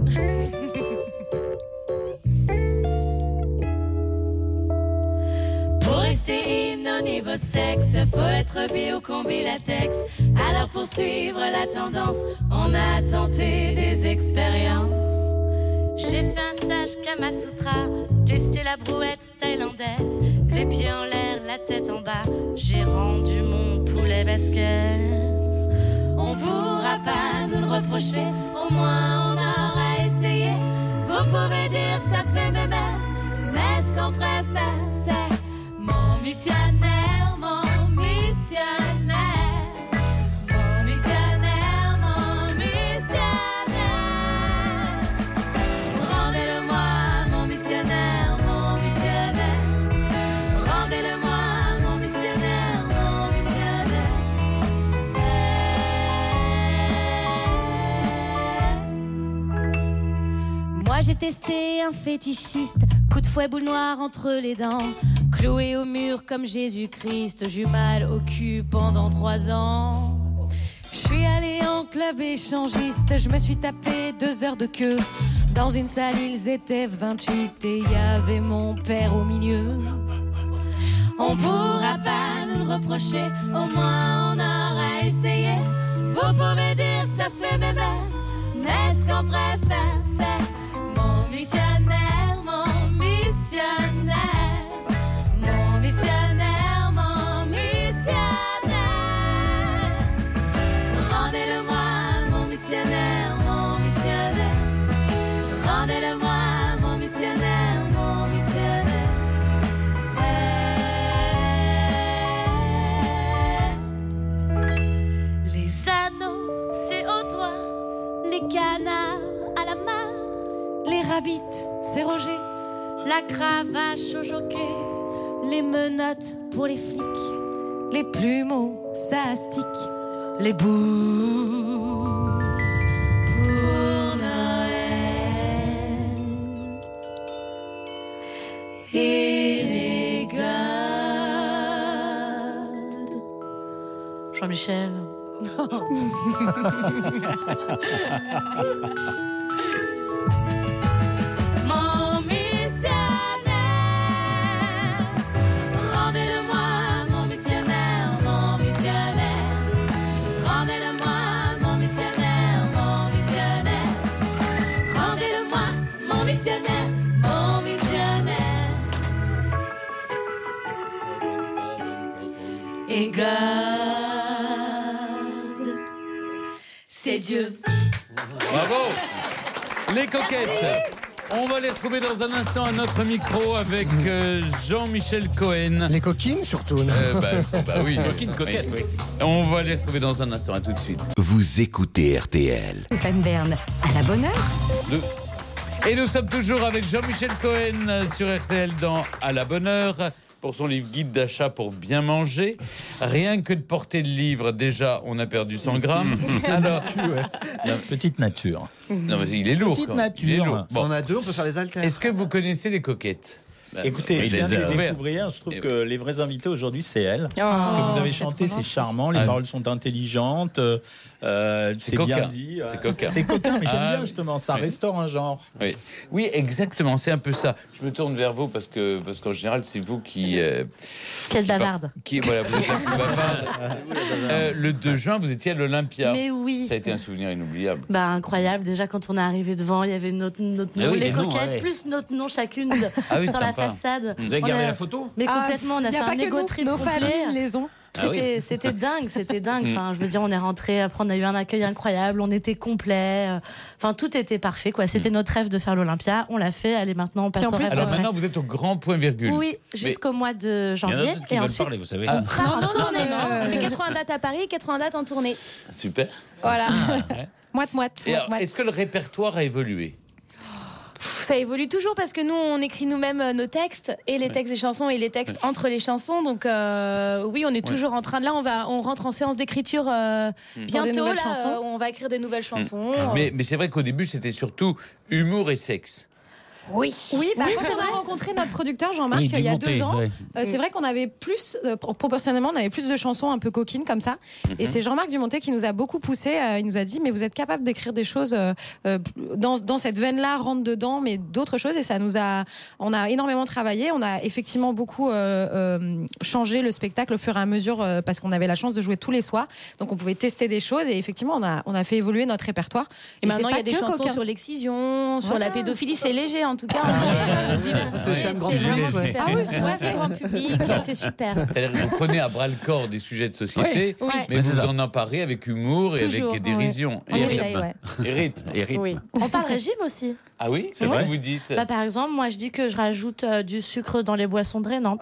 Pour rester in au niveau sexe, faut être bio combi latex. Alors pour suivre la tendance, on a tenté des expériences. J'ai fait un stage Kamasutra, testé la brouette thaïlandaise. Les pieds en l'air, la tête en bas, j'ai rendu mon poulet basquez. On pourra pas nous le reprocher, au moins on aura essayé. Vous pouvez dire que ça fait mémé, mais ce qu'on préfère c'est mon missionnaire, mon missionnaire. Mon missionnaire, mon missionnaire. Rendez-le-moi, mon missionnaire, mon missionnaire. Rendez-le-moi, mon missionnaire, mon missionnaire. j'ai testé un fétichiste. Coup de fouet, boule noire entre les dents. Cloué au mur comme Jésus-Christ. J'eus mal au cul pendant trois ans. Je suis allée en club échangiste. Je me suis tapé deux heures de queue. Dans une salle, ils étaient vingt-huit et il y avait mon père au milieu. On pourra pas nous le reprocher, au moins on aura essayé. Vous pouvez dire que ça fait mémé, mais ce qu'on préfère c'est mon missionnaire, mon missionnaire, mon missionnaire, mon missionnaire. Rendez-le-moi, mon missionnaire, mon missionnaire. Rendez-le-moi, mon missionnaire, mon missionnaire. Les anneaux, c'est au doigt. Les canards à la main. Les rabbits, c'est Roger. La cravache au jockey. Les menottes pour les flics. Les plumeaux, ça astique. Les boules pour Noël. Et les gardes. Jean-Michel. Mon missionnaire, rendez-le-moi, mon missionnaire, mon missionnaire. Rendez-le-moi, mon missionnaire, mon missionnaire. Rendez-le-moi, mon missionnaire, mon missionnaire. Et garde, c'est Dieu. Bravo. Les coquettes. On va les retrouver dans un instant à notre micro avec euh, Jean-Michel Cohen. Les coquines surtout. Non Euh, bah, bah oui, Coquine, coquette, oui. On va les retrouver dans un instant. À tout de suite. Vous écoutez R T L. Stéphane Bern, à la bonne heure. Deux. Et nous sommes toujours avec Jean-Michel Cohen euh, sur R T L dans À la bonne heure pour son livre guide d'achat pour bien manger. Rien que de porter le livre, déjà, on a perdu cent grammes. Alors, La petite nature. non, mais il est lourd. Petite quand même. Il est nature. lourd. Si Bon. on a deux, on peut faire les haltères. Est-ce que vous connaissez les coquettes? Bah, Écoutez, oui, je viens de les les a ouverts. découvrir. Je trouve Et que les vrais invités aujourd'hui, c'est elle. Oh, Ce que vous avez c'est chanté, trop c'est gentil. charmant. Les Ah, paroles sont intelligentes. Euh, C'est c'est bien coquin. dit. C'est coquin. C'est coquin, mais j'aime Ah, bien justement. Ça oui. restaure un genre. Oui. Oui, exactement, c'est un peu ça. Je me tourne vers vous parce que parce qu'en général, c'est vous qui. Euh, Quelle qui par- bavarde. Qui, voilà, vous êtes la plus bavarde. Euh, le deux juin, vous étiez à l'Olympia. Mais oui. Ça a été un souvenir inoubliable. Bah incroyable, déjà quand on est arrivé devant, il y avait notre, notre Ah nom, oui, les les noms, coquettes, ouais. plus notre nom chacune de- Ah oui, sur la sympa. façade. Vous avez On gardé a- la photo? Mais complètement, on a y fait a un pas que égo nous, trip nos complet. familles les ont. Ah oui. C'était, c'était dingue, c'était dingue. Mm. Enfin, je veux dire, on est rentré. Après, on a eu un accueil incroyable. On était complet. euh, Enfin, tout était parfait, quoi. C'était Mm. notre rêve de faire l'Olympia. On l'a fait. Allez, maintenant, on passe Puis en au plus, rêve Alors après. maintenant, vous êtes au grand point virgule. Oui, jusqu'au mois de Il y en a janvier. d'autres qui Et veulent ensuite, parler, vous savez. on part en tournée. euh, On fait quatre-vingts dates à Paris, quatre-vingts dates en tournée. Super. Voilà. Moite-moite. Et alors, est-ce que le répertoire a évolué? Ça évolue toujours parce que nous, on écrit nous-mêmes euh, nos textes et les textes des chansons et les textes entre les chansons. Donc euh, oui, on est toujours en train de là. On va, on rentre en séance d'écriture euh, Pour des bientôt. nouvelles Là, chansons. euh, on va écrire des nouvelles chansons. Mais, mais c'est vrai qu'au début, c'était surtout humour et sexe. Oui. Oui, bah, Oui, quand c'est on a vrai. rencontré notre producteur Jean-Marc Oui, il y a Dumonté, deux ans, ouais. euh, c'est vrai qu'on avait plus, euh, proportionnellement, on avait plus de chansons un peu coquines comme ça. Et c'est Jean-Marc Dumonté qui nous a beaucoup poussé. Euh, il nous a dit, mais vous êtes capable d'écrire des choses euh, euh, dans, dans cette veine-là, rentre dedans, mais d'autres choses. Et ça nous a, on a énormément travaillé. On a effectivement beaucoup euh, euh, changé le spectacle au fur et à mesure euh, parce qu'on avait la chance de jouer tous les soirs. Donc on pouvait tester des choses et effectivement on a, on a fait évoluer notre répertoire. Et maintenant, c'est il y a pas des que chansons coquin. sur l'excision, sur Voilà. la pédophilie. C'est léger, en tout cas. C'est le thème grand C'est public, vraiment ouais. super. Ah oui, Ouais, c'est grand public, c'est super. C'est-à-dire que vous prenez à bras le corps des sujets de société, Oui. mais Ouais, vous c'est ça. en emparez avec humour et Toujours, avec dérision. On Et essaye, rythme. ouais. Et rythme. Et rythme. Oui. on parle régime aussi. Ah oui, c'est C'est ce vrai que vous dites. Bah, par exemple, moi, je dis que je rajoute euh, du sucre dans les boissons drainantes.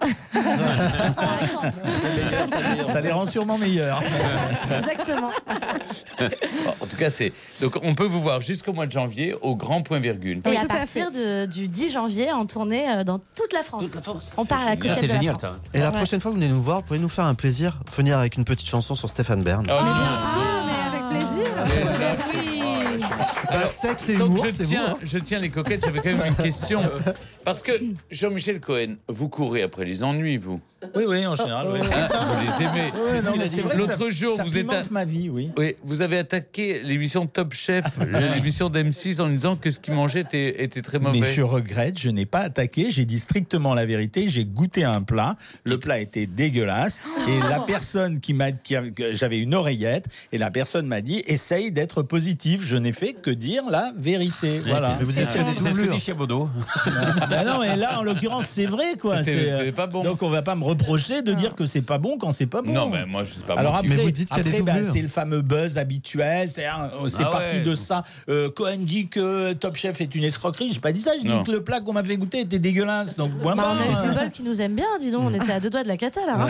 Par exemple. Ça les rend sûrement meilleurs. Exactement. Bon, en tout cas, c'est. Donc, on peut vous voir jusqu'au mois de janvier au grand point virgule. Et Oui, à tout à partir de- du dix janvier, en tournée euh, dans toute la France. Toute la France. On part à la Ah, coquette c'est de la génial, France. ça. Et la Ouais. prochaine fois que vous venez nous voir, vous pouvez nous faire un plaisir, venir avec une petite chanson sur Stéphane Bern. Ah, Ah, mais avec plaisir. Oui. Bah, sexe et donc humour, je c'est tiens, vous, hein. je tiens les coquettes, j'avais quand même une question. Parce que Jean-Michel Cohen, vous courez après les ennuis, vous. Oui, oui, en général, oui. Hein, vous les aimez. Ouais, non, mais c'est vrai que L'autre ça- jour, ça vous êtes pimente ma vie, oui. Oui, vous avez attaqué l'émission Top Chef, l'émission d'M six, en disant que ce qu'il mangeait était, était très mauvais. Mais je regrette, je n'ai pas attaqué, j'ai dit strictement la vérité, j'ai goûté un plat, le plat était dégueulasse, et la personne qui m'a qui a- que j'avais une oreillette, et la personne m'a dit, essaye d'être positif, je n'ai fait que dire la vérité. Voilà. C'est c'est ce que c'est ce que dit Chiabodo. Ben non, mais là, en l'occurrence, c'est vrai, quoi. C'était- C'est, euh, c'était pas bon. Donc, on va pas me reprocher de dire que c'est pas bon quand c'est pas bon. Non, mais moi, je sais pas. Alors moi qui- après, Mais vous dites qu'il y a des après, bah, doublures. c'est le fameux buzz habituel. C'est, hein, c'est Ah parti ouais. de ça. Euh, Cohen dit que Top Chef est une escroquerie. J'ai pas dit ça. Je dis Non. que le plat qu'on m'a fait goûter était dégueulasse. Donc, voilà. Bah, on a eu Symbole qui nous aime bien, dis donc. On était à deux doigts de la cata, là. hein.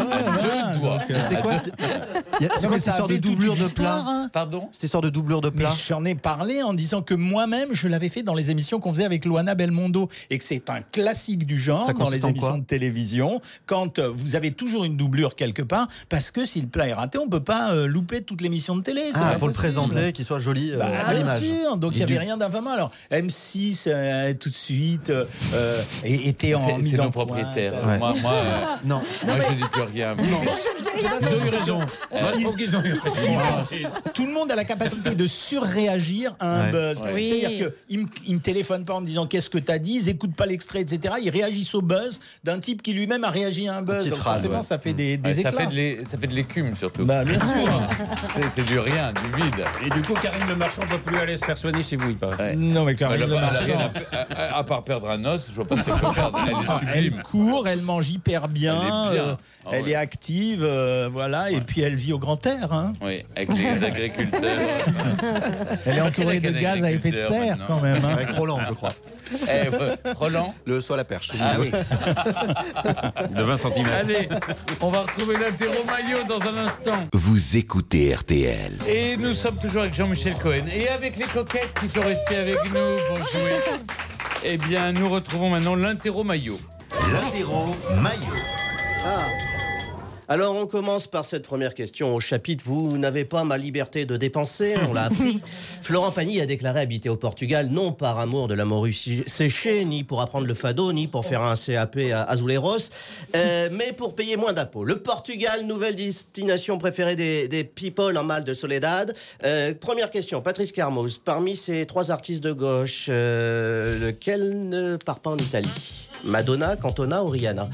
Deux doigts. Et c'est quoi, cette- y a- c'est Non, quoi mais cette ça a histoire de fait toute doublure une de histoire, plat hein. Pardon Cette histoire de doublure de Mais plat. j'en ai parlé en disant que moi-même, je l'avais fait dans les émissions qu'on faisait avec Luana Belmondo et que c'est un classique du genre Ça dans les consiste en émissions quoi de télévision quand euh, vous avez toujours une doublure quelque part parce que si le plat est raté, on peut pas euh, louper toute l'émission de télé. c'est Ah, pas pour le possible. présenter, qu'il soit joli euh, Bah, à bien l'image. sûr, donc il n'y avait rien d'infamant. Alors M six euh, tout de suite euh, euh, était en C'est mise c'est en nos pointe. propriétaires. Ouais. Moi, moi, euh, Non. moi je dis plus rien. Je dis rien. Ils ont eu raison. Moi, je trouve qu'ils ont eu raison. Tout le monde a la capacité de surréagir à un Ouais. buzz. Ouais. Oui. C'est-à-dire qu'ils me, ils me téléphonent pas en me disant qu'est-ce que t'as dit, ils écoutent pas l'extrait, et cetera. Ils réagissent au buzz d'un type qui lui-même a réagi à un buzz. Petite Donc phrase, forcément, ouais. ça fait des, des Ouais, ça, éclats. fait de l'é- ça fait de l'écume surtout. Bah, bien sûr. C'est- C'est du rien, du vide. Et du coup, Karine Le Marchand ne peut plus aller se faire soigner chez vous, il paraît. Ouais. Non, mais Karine Elle a Le pas- elle a rien Marchand, à, à- à part perdre un os, je vois pas ce qu'elle peut perdre. Elle est elle sublime. court, elle mange hyper bien, Elle est bien. euh, Ah elle ouais. est active, euh, voilà, et puis elle vit au grand air. Hein. Oui, avec les agriculteurs. Elle est entourée de Quel gaz à effet de agriculteur, serre maintenant. quand même. Hein. Avec Roland, je crois. Eh, euh, Roland. Le saut à la perche. Ah oui. De vingt centimètres. Allez, on va retrouver l'interro maillot dans un instant. Vous écoutez R T L. Et nous sommes toujours avec Jean-Michel Cohen et avec les coquettes qui sont restées avec nous pour jouer. Eh bien, nous retrouvons maintenant l'interro maillot. L'interro maillot. Alors on commence par cette première question au chapitre. Vous n'avez pas ma liberté de dépenser, on l'a appris. Florent Pagny a déclaré habiter au Portugal non par amour de la morue si- séchée, ni pour apprendre le fado, ni pour faire un C A P à Azuleros, euh, mais pour payer moins d'impôts. Le Portugal, nouvelle destination préférée des, des people en mal de Soledad. Euh, première question, Patrice Carmoz. Parmi ces trois artistes de gauche, euh, lequel ne part pas en Italie? Madonna, Cantona ou Rihanna?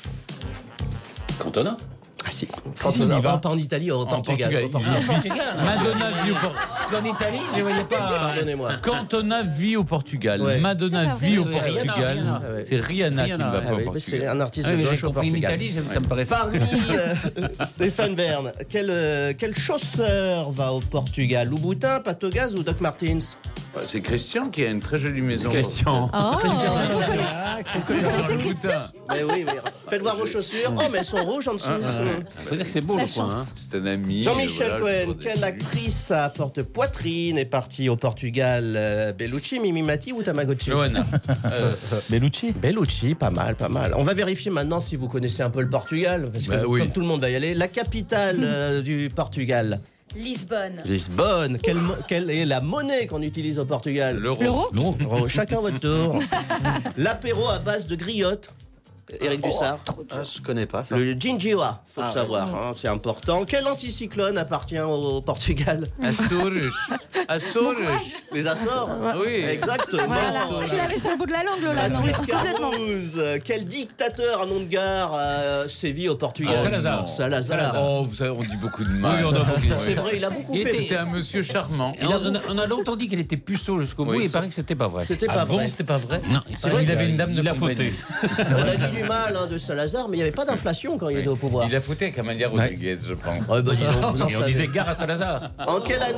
Cantona. Ah si, si, Cantona il y va. va pas en Italie, au Portugal. Portugal. Au Portugal. Ah, Portugal. Madonna vit au Portugal. Parce qu'en Italie, je ne voyais pas. Pardonnez-moi. Cantona vit au Portugal. Ouais. Madonna C'est pas vit vrai. au Oui, Rihanna, Portugal. Rihanna. Ah ouais. C'est Rihanna, qui ne Rihanna, va ah pas Ah au oui, mais Portugal. c'est un artiste Ah oui, de mais j'ai gauche au compris une Portugal. Italie, ça, ça me paraissait. Parmi euh, Stéphane Bern, quel, euh, quel chausseur va au Portugal? Louboutin, Patogaz ou Doc Martens? C'est Christian qui a une très jolie maison. Christian. Oh. Christian Louboutin. Mais oui, mais faites voir vos chaussures. Oh, mais elles sont rouges en dessous. Mmh. Il faut dire que c'est beau La le coin. chance. Hein. C'est un ami. Jean-Michel voilà, Cohen, toujours des- quelle actrice à forte poitrine est partie au Portugal? euh, Bellucci, Mimi Mati ou Tamagotchi? Loana. Euh, Bellucci. Bellucci, pas mal, pas mal. On va vérifier maintenant si vous connaissez un peu le Portugal, parce que Bah oui. comme tout le monde va y aller. La capitale euh, du Portugal? Lisbonne. Lisbonne. Quelle, mo- quelle est la monnaie qu'on utilise au Portugal? L'euro. L'euro Euro. Chacun votre tour. L'apéro à base de griotte. Éric Dussard. Ah, je connais pas ça. Le gingiwa, faut Ah, le savoir, hein, c'est important. Quel anticyclone appartient au Portugal? Açores. Açores. Les Açores. Oui. Exactement. Voilà. Tu l'avais sur le bout de la langue, Lola. Non, Patrice complètement. Carmoz, quel dictateur à nom de gare euh, sévit au Portugal? Ah, Salazar. Non, Salazar. Oh, vous savez, on dit beaucoup de mal. Oui, on a beaucoup dit. C'est vrai, il a beaucoup Il fait. était- C'était un monsieur charmant. Et on, on a, on a longtemps dit qu'il était puceau jusqu'au bout Oui, et il ça- paraît que c'était pas vrai. C'était Ah pas bon, vrai. c'est pas vrai. Non, C'est vrai qu'il avait une dame de il a compagnie. fauté. On a dit du mal hein, de Salazar, mais il n'y avait pas d'inflation quand il était au pouvoir. Il a fauté avec Amalia Rodriguez, je pense. Ouais, bah, dis donc, vous en Et on savez. disait gare à Salazar. En quelle année?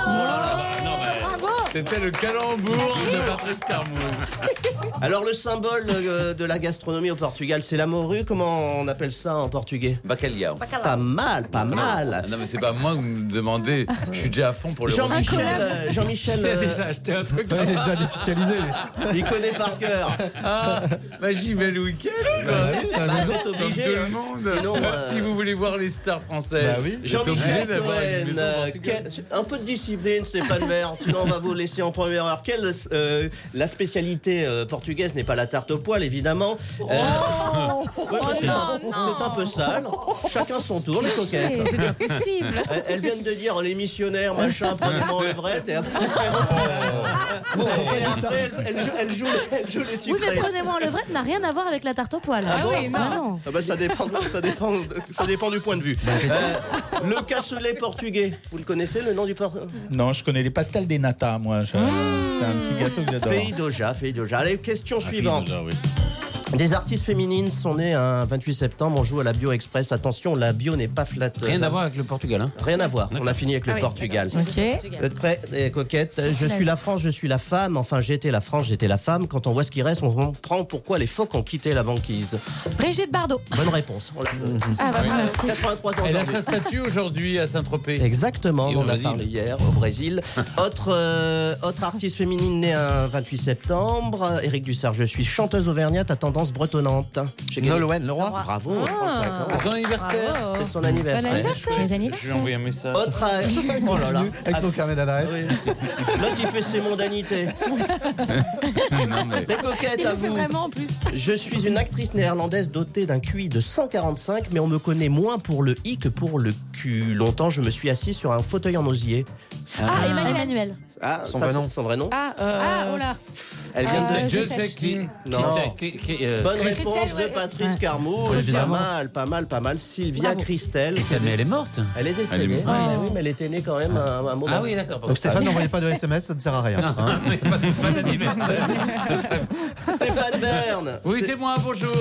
C'était le calembour de Patrice Carmoz. Alors le symbole euh, de la gastronomie au Portugal, c'est la morue. Comment on appelle ça en portugais? Bacalhau. Pas mal, pas Ah mal. non, mais c'est pas moi que vous me demandez. Je suis déjà à fond pour le Jean-Michel, euh, Jean-Michel, Il a euh, déjà acheté un truc. Il est déjà défiscalisé. lui. il connaît par cœur. Ah, bah j'y vais le week-end. quoi. Ah oui, non, Bah, maison. c'est obligé, Comme tout hein. le monde. Sinon, euh, Si vous voulez voir les stars françaises, Bah oui. vous êtes Jean-Michel obligé d'avoir une Cohen, maison euh, portugaise. quel- un peu de discipline, Stéphane Bern, sinon on va vous laisser en première heure. Quelle, euh, la spécialité euh, portugaise n'est pas la tarte au poil, évidemment. Euh, ouais, Oh c'est non, un, non. c'est un peu sale. Chacun son tour, les coquettes. C'est pas possible. Elles, elles viennent de dire les missionnaires, machin, prenez-moi en levrette, et après, Bon, et après elles, elles jouent, elles, jouent, elles jouent les Oui, mais sucrés. prenez-moi en levrette n'a rien à voir avec la tarte au poil. Ah bon oui, non. Ah non. Ah bah, ça, dépend, ça, dépend, ça dépend du point de vue. Euh, le cassoulet portugais, vous le connaissez, le nom du port Non, je connais les pastels des nata, moi. Je- C'est un petit gâteau que j'adore. Feidoja, Feidoja. Allez, question suivante. déjà, oui. Des artistes féminines sont nées un vingt-huit septembre. On joue à la Bio Express. Attention, la bio n'est pas flatteuse. Rien à voir avec le Portugal. Hein. Rien à voir. On a fini avec le Ah oui, Portugal. d'accord. Ok. Vous êtes prêts, les coquettes? Je suis la France, je suis la femme. Enfin, j'étais la France, j'étais la femme. Quand on voit ce qui reste, on comprend pourquoi les phoques ont quitté la banquise. Brigitte Bardot. Bonne réponse. On l'a- Ah bah merci. quatre-vingt-trois ans Elle a aujourd'hui. sa statue aujourd'hui à Saint-Tropez. Exactement, Et on au en a Brésil. parlé hier au Brésil. Autre, euh, autre artiste féminine née un vingt-huit septembre, Éric Dussard. Je suis chanteuse auvergnate à tendance bretonnante. J'ai gagné. Nolwenn Leroy. Bravo, trente-cinq ans. C'est son anniversaire. Bravo. C'est son anniversaire. Bon anniversaire. Les Je lui ai anniversaires. envoyé un message. Autre. Oh là là. Avec son carnet d'adresse. Ah oui. L'autre, il fait ses mondanités. Non, mais- Des coquettes Il à le fait vous. vraiment en plus. Je suis une actrice néerlandaise dotée d'un Q I de cent quarante-cinq, mais on me connaît moins pour le I que pour le Q. Longtemps, je me suis assis sur un fauteuil en osier. Ah, Emmanuel. Ah, Son ça, vrai nom. c'est son vrai nom. Ah, euh, Ah, oh là. Elle vient Euh, de... je Just sais. checking. Non. Christelle, Cri- Cri- euh, Bonne Christelle, réponse ouais. de Patrice Ouais. Carmou. Pas Évidemment. mal, pas mal, pas mal. Sylvia Bravo. Christelle. Christelle, mais elle est morte. Elle est décédée. Elle est morte. Ouais, oui, mais elle était née quand même à un, un moment. Ah oui, d'accord. pardon. Donc Stéphane, n'envoyez pas de S M S, ça ne sert à rien. hein. pas, pas d'anniversaire. Stéphane Bern. Oui, Sté- c'est moi, bonjour.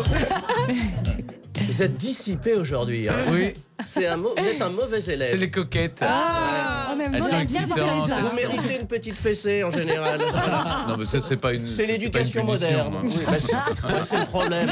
Vous êtes dissipé aujourd'hui. Hein. Oui, C'est un mau- Vous êtes un mauvais élève. c'est les coquettes. Ah, on aime Elles bien sont bien excitantes. porter les Vous choses. méritez une petite fessée en général. Voilà. Non, mais ça, c'est pas une. C'est pas l'éducation une punition, moderne. hein. Oui, bah, c'est bah, c'est le problème.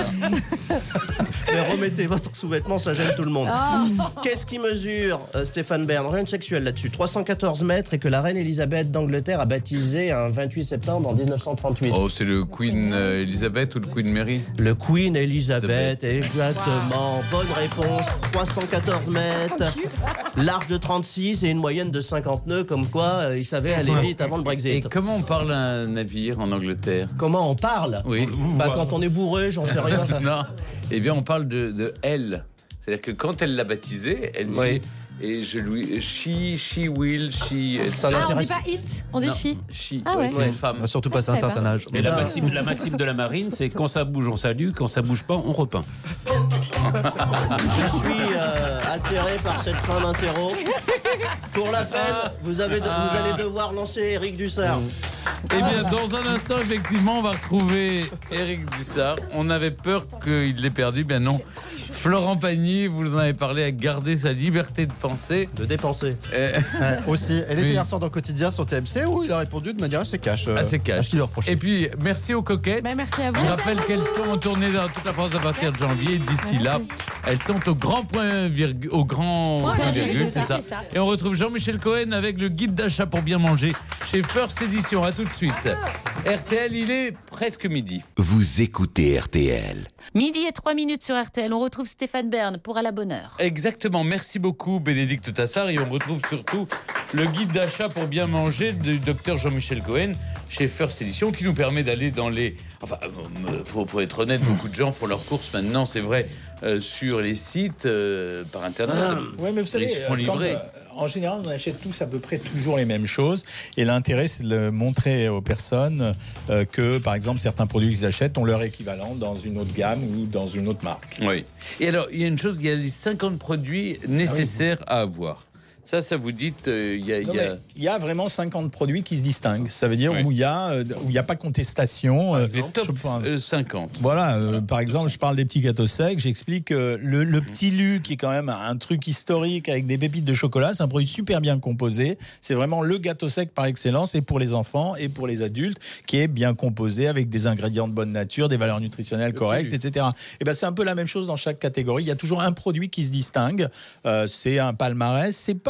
Mais remettez votre sous-vêtement, ça gêne tout le monde. Qu'est-ce qui mesure, euh, Stéphane Bern? Rien de sexuel là-dessus. trois cent quatorze mètres et que la reine Elisabeth d'Angleterre a baptisé un vingt-huit septembre en dix-neuf cent trente-huit. Oh, c'est le Queen euh, Elizabeth ou le Queen Mary? Le Queen Elizabeth, exactement. Bonne réponse. trois cent quatorze mètres, large de trente-six et une moyenne de cinquante nœuds, comme quoi euh, il savait aller vite avant le Et Brexit. comment on parle un navire en Angleterre? Comment on parle? Oui. Bah, quand on est bourré, j'en sais rien. Non. Eh bien, on parle de, de elle. C'est-à-dire que quand elle l'a baptisé, elle dit. Oui. Et je lui. She, she will, she. Ça Ah, on dit l'intéresse pas it, on dit Non, she. She. Ah ouais. C'est une femme. Bah, surtout Ah, passer je un savais certain pas. âge. Et la maxime, la maxime de la marine, c'est quand ça bouge, on salue, quand ça bouge pas, on repeint. Je suis euh, atterré par cette fin d'interro. Pour la peine, vous, avez de- vous allez devoir lancer Éric Dussard. Eh bien, dans un instant, effectivement, on va retrouver Éric Dussard. On avait peur qu'il l'ait perdu. Bien non. Florent Pagny, vous en avez parlé, a gardé sa liberté de penser. De dépenser. Euh, Ouais, aussi. Elle était Oui. hier soir dans Quotidien sur T M C où il a répondu de manière assez cash. euh, assez à cash. ce qu'il lui reprochait. Et puis, merci aux coquettes. Bah, merci à vous. Je rappelle qu'elles sont en tournée dans toute la France à partir de janvier. D'ici là, elles sont au grand point virgule, au grand Point point virgule, virgule, c'est c'est ça, ça. c'est ça. Et on retrouve Jean-Michel Cohen avec le guide d'achat pour bien manger chez First Edition. À tout de suite. R T L, il est presque midi. Vous écoutez R T L. Midi et trois minutes sur R T L. On retrouve Stéphane Bern pour À la bonne heure. Exactement. Merci beaucoup, Bénédicte Tassard. Et on retrouve surtout le guide d'achat pour bien manger du docteur Jean-Michel Cohen chez First Edition qui nous permet d'aller dans les. Enfin, il faut, faut être honnête, beaucoup de gens font leurs courses maintenant, c'est vrai, euh, sur les sites, euh, par Internet. Ouais, mais vous savez, Ils se font euh, quand, livrer. euh, en général, on achète tous à peu près toujours les mêmes choses. Et l'intérêt, c'est de montrer aux personnes euh, que, par exemple, certains produits qu'ils achètent ont leur équivalent dans une autre gamme ou dans une autre marque. Oui. Et alors, il y a une chose, il y a les cinquante produits nécessaires à avoir. Ça, ça vous dit, euh, il y a... il Non, y a- mais il y a vraiment cinquante produits qui se distinguent. Ça veut dire Oui. où il y a euh, où il y a pas contestation. euh, les top je prends- euh, cinquante. Voilà, euh, par exemple, je parle des petits gâteaux secs, j'explique euh, le, le petit Lu, qui est quand même un truc historique avec des pépites de chocolat, c'est un produit super bien composé. C'est vraiment le gâteau sec par excellence, et pour les enfants et pour les adultes, qui est bien composé avec des ingrédients de bonne nature, des valeurs nutritionnelles correctes, et cetera. Et ben c'est un peu la même chose dans chaque catégorie. Il y a toujours un produit qui se distingue. Euh, c'est un palmarès. C'est pas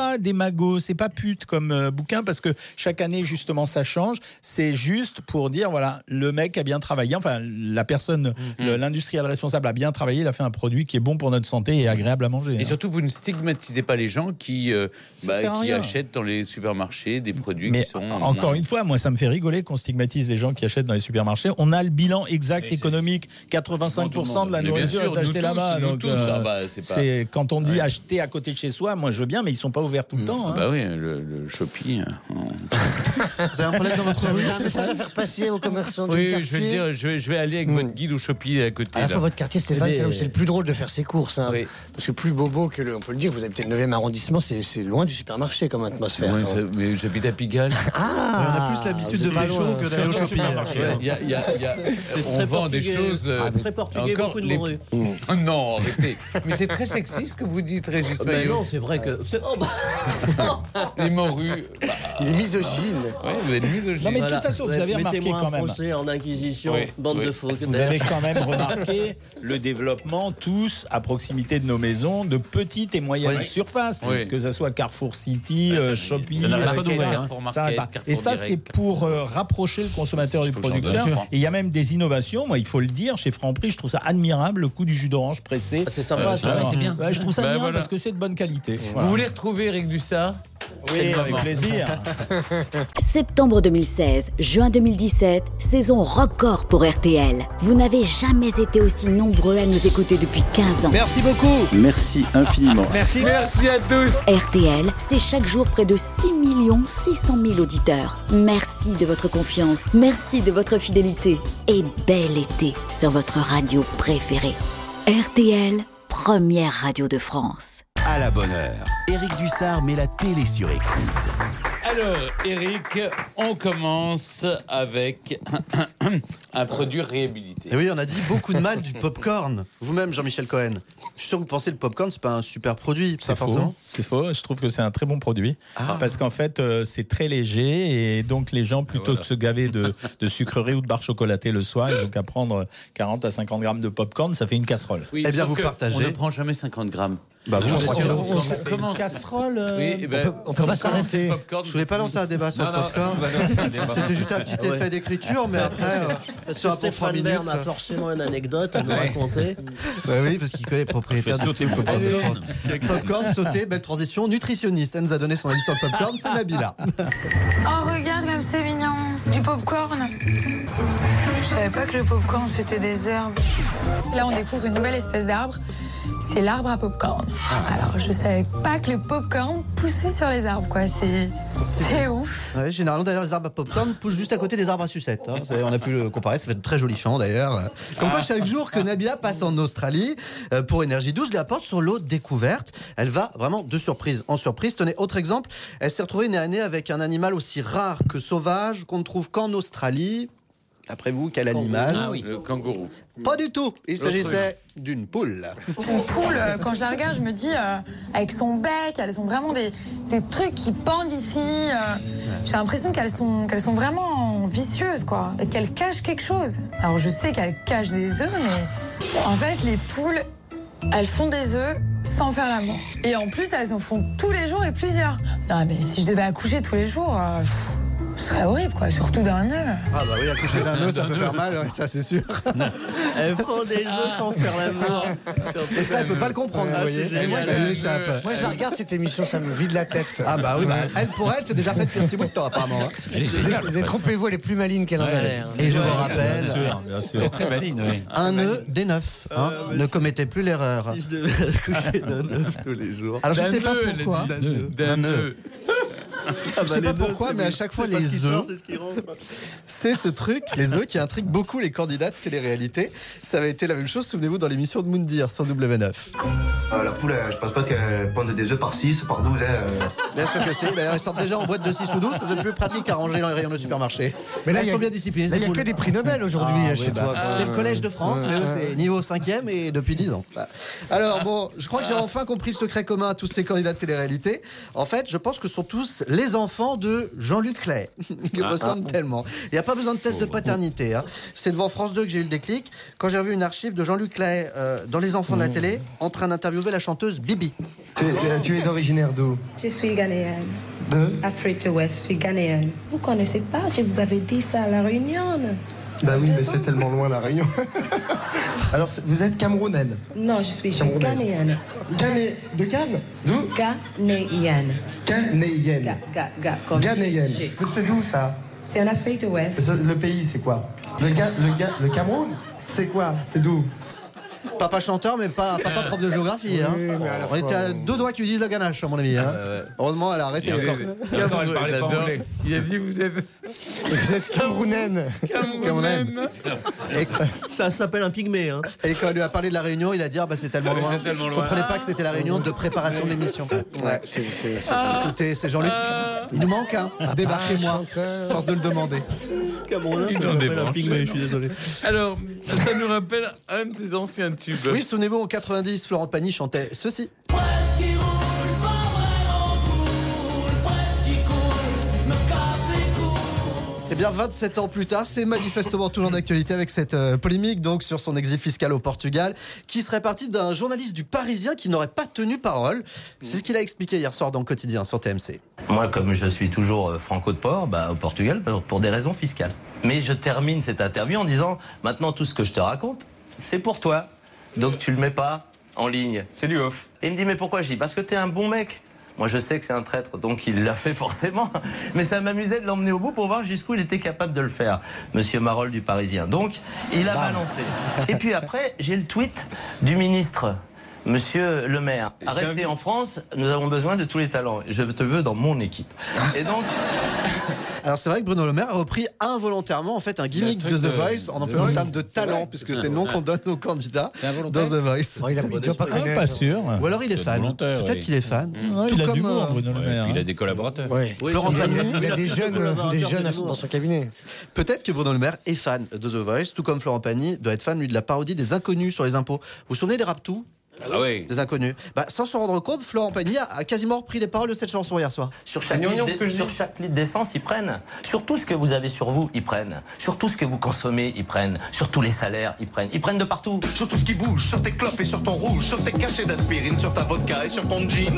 pas démago, c'est pas pute comme euh, bouquin parce que chaque année justement ça change. C'est juste pour dire voilà, le mec a bien travaillé, enfin la personne, mmh. le, l'industriel responsable a bien travaillé, il a fait un produit qui est bon pour notre santé et agréable à manger. Et hein. surtout, vous ne stigmatisez pas les gens qui, euh, bah, qui achètent dans les supermarchés des produits Mais qui sont. Encore une fois, moi ça me fait rigoler qu'on stigmatise les gens qui achètent dans les supermarchés. On a le bilan exact économique, quatre-vingt-cinq pour cent de la nourriture est achetée là-bas. Donc, euh, ah bah, c'est, pas... c'est quand on dit ouais. acheter à côté de chez soi, moi je veux bien, mais ils sont pas ouverts tout le mmh. temps. Hein. Bah oui, le, le Shopee. Vous avez un problème dans votre rue? Un message à faire passer aux commerçants oui, du quartier. je vais le dire, je vais, je vais aller avec mmh. votre guide au Shopee à côté. À la fois votre quartier, Stéphane, mais... c'est là où c'est le plus drôle de faire ses courses. Hein. Oui. Parce que plus bobo que le, on peut le dire, vous habitez le neuvième arrondissement, c'est, c'est loin du supermarché comme atmosphère. Oui, ça, mais j'habite à Pigalle. Ah, on a plus l'habitude de pécho que d'aller au Shopee. Il y a, il y a, il y a, on vend des choses. Ah, très portugais, encore beaucoup de les... morue. Oh, non, arrêtez. Mais c'est très sexy ce que vous dites, Régis Mais Maillot. non, c'est vrai que. C'est... Oh, bah... les morues. Bah... Il est misogyne. Oui, vous êtes misogyne. Non, mais de toute façon, vous avez remarqué quand même. Procès en inquisition, oui, bande oui. de faux. Vous avez quand même remarqué le développement tous à proximité de nos maisons de petites et moyennes oui. surfaces, oui. que ce soit Carrefour City, bah, euh, Shopee, ça euh, pas et cetera. Carrefour Market, Carrefour et ça, Direct. C'est pour euh, rapprocher le consommateur du producteur. Et il y a même des innovations. Moi, il faut le dire, chez Franprix, je trouve ça admirable le coup du jus d'orange pressé. Ah, c'est sympa, euh, ça. Ouais, c'est bien. Ouais, je trouve ça bah, bien voilà. parce que c'est de bonne qualité. Vous Voilà. voulez retrouver Eric Dussard? Oui, avec plaisir. Septembre deux mille seize, juin deux mille dix-sept, saison record pour R T L. Vous n'avez jamais été aussi nombreux à nous écouter depuis quinze ans. Merci beaucoup. Merci infiniment. Merci. Merci à tous. R T L, c'est chaque jour près de six millions six cent mille auditeurs. Merci de votre confiance, merci de votre fidélité et bel été sur votre radio préférée. R T L, première radio de France. À la bonne heure, Eric Dussard met la télé sur écoute. Alors, Eric, on commence avec un produit réhabilité. Et oui, on a dit beaucoup de mal du popcorn. Vous-même, Jean-Michel Cohen. Je suis sûr que vous pensez que le popcorn, c'est pas un super produit. C'est pas faux. Forcément. C'est faux. Je trouve que c'est un très bon produit. Ah. Parce qu'en fait, euh, c'est très léger. Et donc, les gens, plutôt voilà. que se gaver de, de sucreries ou de barres chocolatées le soir, ils ont qu'à prendre quarante à cinquante grammes de popcorn. Ça fait une casserole. Oui, eh bien, vous partagez. On ne prend jamais cinquante grammes. Bah vous, on, on, on, on commence. Casserole. Euh... Oui, eh ben, on peut, on peut pas s'arrêter. Je voulais pas lancer un débat sur non, le popcorn. Non, c'était juste un petit effet d'écriture, mais après, euh, sur Stéphane Bern a forcément une anecdote à nous raconter. Bah oui, parce qu'il connaît le propriétaire de tout popcorn de France. Popcorn sauté, belle transition, nutritionniste. Elle nous a donné son avis sur le popcorn, c'est Nabila. Oh regarde comme c'est mignon, du popcorn. Je savais pas que le popcorn c'était des herbes. Là on découvre une nouvelle espèce d'arbre. C'est l'arbre à popcorn. Alors, je savais pas que le popcorn poussait sur les arbres, quoi. C'est, c'est ouf. Ouais, généralement, d'ailleurs, les arbres à popcorn poussent juste à côté des arbres à sucettes. Hein. On a pu le comparer, ça fait de très jolis champs, d'ailleurs. Comme quoi, chaque jour que Nabila passe en Australie pour Énergie douze, lui apporte sur l'eau découverte. Elle va vraiment de surprise en surprise. Tenez, autre exemple, elle s'est retrouvée nez à nez avec un animal aussi rare que sauvage qu'on ne trouve qu'en Australie. Après vous, quel animal? Ah oui, le kangourou. Pas du tout. Il s'agissait d'une poule. Une poule, quand je la regarde, je me dis, euh, avec son bec, elles ont vraiment des, des trucs qui pendent ici. Euh, j'ai l'impression qu'elles sont, qu'elles sont vraiment vicieuses, quoi. Et qu'elles cachent quelque chose. Alors, je sais qu'elles cachent des œufs, mais en fait, les poules, elles font des œufs sans faire l'amour. Et en plus, elles en font tous les jours et plusieurs. Non, mais si je devais accoucher tous les jours... Euh, pff, ce serait horrible, quoi, surtout d'un œuf. Ah bah oui, accoucher d'un œuf, ça peut faire mal, ouais, ça c'est sûr. Elles font des œufs sans faire l'amour. Et ça, elle peut pas le comprendre, vous voyez. Et moi, elle échappe. Moi, je la regarde cette émission, ça me vide la tête. Ah bah oui, bah, elle pour elle, c'est déjà fait depuis un petit bout de temps, apparemment. Hein. Détrompez-vous, elle est plus maligne qu'elle en a l'air. Et je vous rappelle, bien sûr, bien sûr. Elle est très maligne, oui. Un œuf des neuf. Hein. Euh, ne commettez plus l'erreur. Si je devais accoucher d'un œuf tous les jours. Alors je sais pas pourquoi. D'un œuf. Ah bah je sais pas pourquoi, mais à chaque fois les œufs, c'est ce truc, les œufs qui intrigue beaucoup les candidats de télé-réalité. Ça avait été la même chose, souvenez-vous, dans l'émission de Moundir sur W neuf. Euh, la poule, je pense pas qu'elle ponde des œufs par six, par douze. Hein. Bien sûr que c'est. D'ailleurs, elles sortent déjà en boîte de six ou douze, comme c'est plus pratique à ranger dans les rayons de supermarché. Mais là, elles ils sont bien disciplinées. Il n'y a que des prix Nobel aujourd'hui ah, chez oui, toi. Bah, c'est le Collège de France, mais eux, c'est niveau cinquième et depuis dix ans. Alors bon, je crois que j'ai enfin compris le secret commun à tous ces candidats de télé-réalité. En fait, je pense que ce sont tous les enfants de Jean-Luc Lay. Ils ah, ressemblent ah. tellement. Il n'y a pas besoin de test de paternité. Hein. C'est devant France deux que j'ai eu le déclic. Quand j'ai revu une archive de Jean-Luc Lay euh, dans Les Enfants de la télé, en train d'interviewer la chanteuse Bibi. Tu, euh, tu es originaire d'où? Je suis ghanéenne. De Afrique de l'Ouest, je suis ghanéenne. Vous connaissez pas, je vous avais dit ça à la Réunion. Bah oui, mais c'est tellement loin la Réunion. Alors, c'est- vous êtes camerounaine? Non, je suis Camerounaise. ghanéenne. Ghané... De Cannes? D'où? Ghanéenne. Ghanéenne. Ga, ga, ga, comme Ghanéenne. G. Mais c'est d'où ça? C'est en Afrique de l'Ouest. Ça, Le pays, c'est quoi? Le, Ga- le, Ga- le Cameroun? C'est quoi? C'est d'où? Papa chanteur, mais pas papa prof de géographie. Hein. On était à deux doigts qui lui disent la ganache, à mon avis. Hein. Heureusement, elle a arrêté. Et encore, elle parlait pas anglais. Il a dit vous êtes. Vous êtes camerounaine. Camerounaine. Et, Ça s'appelle un pygmée. Hein. et quand on lui a parlé de la Réunion, il a dit ah, bah, c'est tellement Ouais, loin. c'est tellement Il loin. comprenait pas que c'était la réunion de préparation de l'émission. Ouais, c'est, c'est, c'est, écoutez, c'est Jean-Luc. Il nous manque, hein. Débarquez-moi. Force de le demander. Camerounais, Ils ça ont s'appelle des un branches. pygmée, je suis désolé. Alors, ça nous rappelle un de ses anciens tubes. Oui, souvenez-vous, en quatre-vingt-dix, Florent Pagny chantait ceci. Eh bien, vingt-sept ans plus tard, c'est manifestement toujours d'actualité avec cette euh, polémique donc sur son exil fiscal au Portugal, qui serait parti d'un journaliste du Parisien qui n'aurait pas tenu parole. C'est ce qu'il a expliqué hier soir dans le Quotidien sur T M C. Moi, comme je suis toujours euh, franco de port, bah, au Portugal, pour- pour des raisons fiscales. Mais je termine cette interview en disant, maintenant tout ce que je te raconte, c'est pour toi. Donc tu le mets pas en ligne. C'est du off. Et il me dit, mais pourquoi? Je dis, parce que t'es un bon mec. Moi, je sais que c'est un traître, donc il l'a fait forcément. Mais ça m'amusait de l'emmener au bout pour voir jusqu'où il était capable de le faire, Monsieur Marolles du Parisien. Donc, il a balancé. Et puis après, j'ai le tweet du ministre, Monsieur Le Maire. À rester en France, nous avons besoin de tous les talents. Je te veux dans mon équipe. Et donc... Alors c'est vrai que Bruno Le Maire a repris involontairement en fait un gimmick de The Voice en employant le terme de talent, puisque c'est le nom qu'on donne aux candidats dans The Voice. Oh, il a- il doit pas Ah, connaître. pas sûr. Ou alors il est C'est fan. volontaire, Peut-être oui. qu'il est fan. Ouais, Tout il a comme, d'humour, euh, Bruno Le Maire. Il a hein. des collaborateurs. Oui. Florent il, y a, Pagny. il y a des jeunes, des collaborateur jeunes de à- l'humour. dans son cabinet. Peut-être que Bruno Le Maire est fan de The Voice, tout comme Florent Pagny doit être fan lui de la parodie des Inconnus sur les impôts. Vous vous souvenez des Raptous? Ah oui. Des Inconnus. Bah, sans se rendre compte, Florent Pagny a, a quasiment repris les paroles de cette chanson hier soir. Sur chaque, litre, d'e- sur chaque litre d'essence, ils prennent. Sur tout ce que vous avez sur vous, ils prennent. Sur tout ce que vous consommez, ils prennent. Sur tous les salaires, ils prennent. Ils prennent de partout. Sur tout ce qui bouge, sur tes clopes et sur ton rouge, sur tes cachets d'aspirine, sur ta vodka et sur ton jean.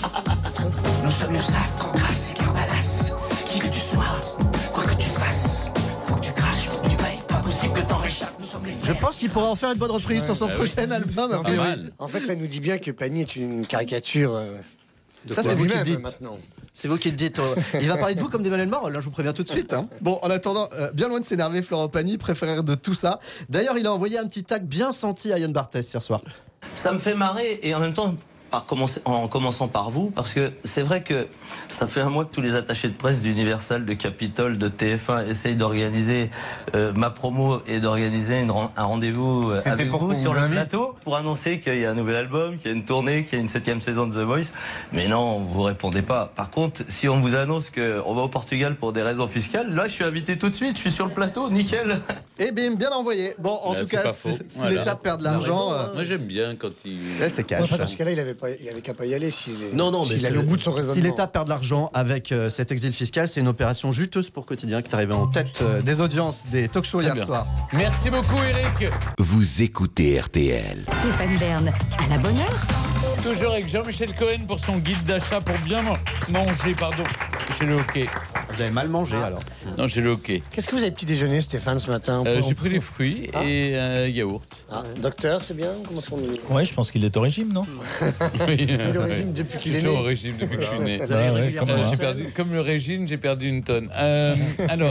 Nous sommes le sac en grâce et Carbalas. Qui que tu sois, quoi que tu fasses, faut que tu craches, faut que tu payes. Pas possible que t'en réchappes, nous sommes les. Je pense qu'il pourra en faire une bonne reprise sur son bah oui. prochain album. En après, fait, oui. en fait, ça nous dit bien que Pagny est une caricature. euh, de Ça, quoi c'est vous qui le lui-même, dites. maintenant. C'est vous qui le dites. euh, Il va parler de vous comme d'Emmanuel Marolles, hein, je vous préviens tout de suite. Hein. Bon, en attendant, euh, bien loin de s'énerver, Florent Pagny préfère de tout ça. D'ailleurs, il a envoyé un petit tag bien senti à Yann Barthès hier soir. Ça me fait marrer et en même temps, par commencer, en commençant par vous, parce que c'est vrai que ça fait un mois que tous les attachés de presse d'Universal, de Capitole, de T F un essayent d'organiser euh, ma promo et d'organiser une ren- un rendez-vous euh, C'était avec pour vous qu'on sur vous le invite. plateau pour annoncer qu'il y a un nouvel album, qu'il y a une tournée, qu'il y a une septième saison de The Voice. Mais non, vous répondez pas. Par contre, si on vous annonce qu'on va au Portugal pour des raisons fiscales, là, je suis invité tout de suite, je suis sur le plateau, nickel. Et bim, bien envoyé. Bon, en Là, tout c'est cas, pas si, faux. si Voilà. l'État perd de l'argent, euh, Moi, j'aime bien quand il. là, c'est cash. Enfin, dans ce cas-là, il avait, pas, il avait qu'à pas y aller s'il est- Non, non, mais s'il c'est- allait au bout de son raisonnement. Si l'État perd de l'argent avec euh, cet exil fiscal, c'est une opération juteuse pour Quotidien qui est arrivée en tête euh, des audiences des talk-shows hier bien. soir. Merci beaucoup, Eric. Vous écoutez R T L. Stéphane Bern, à la bonne heure. Toujours avec Jean-Michel Cohen pour son guide d'achat pour bien man- manger, pardon. Chez le hockey. Vous avez mal mangé alors. Non, chez le hockey. Qu'est-ce que vous avez petit déjeuner, Stéphane, ce matin? Euh, On J'ai peut- pris des fruits Ah. et un yaourt. Ah, docteur, c'est bien? Comment est-ce qu'on est? Ouais, je pense qu'il est au régime, non? Oui. Il est au régime depuis Je qu'il suis est toujours né. au régime depuis que je suis né. Ouais, ouais, comme Euh, moi. j'ai perdu, comme le régime, j'ai perdu une tonne. Euh, alors,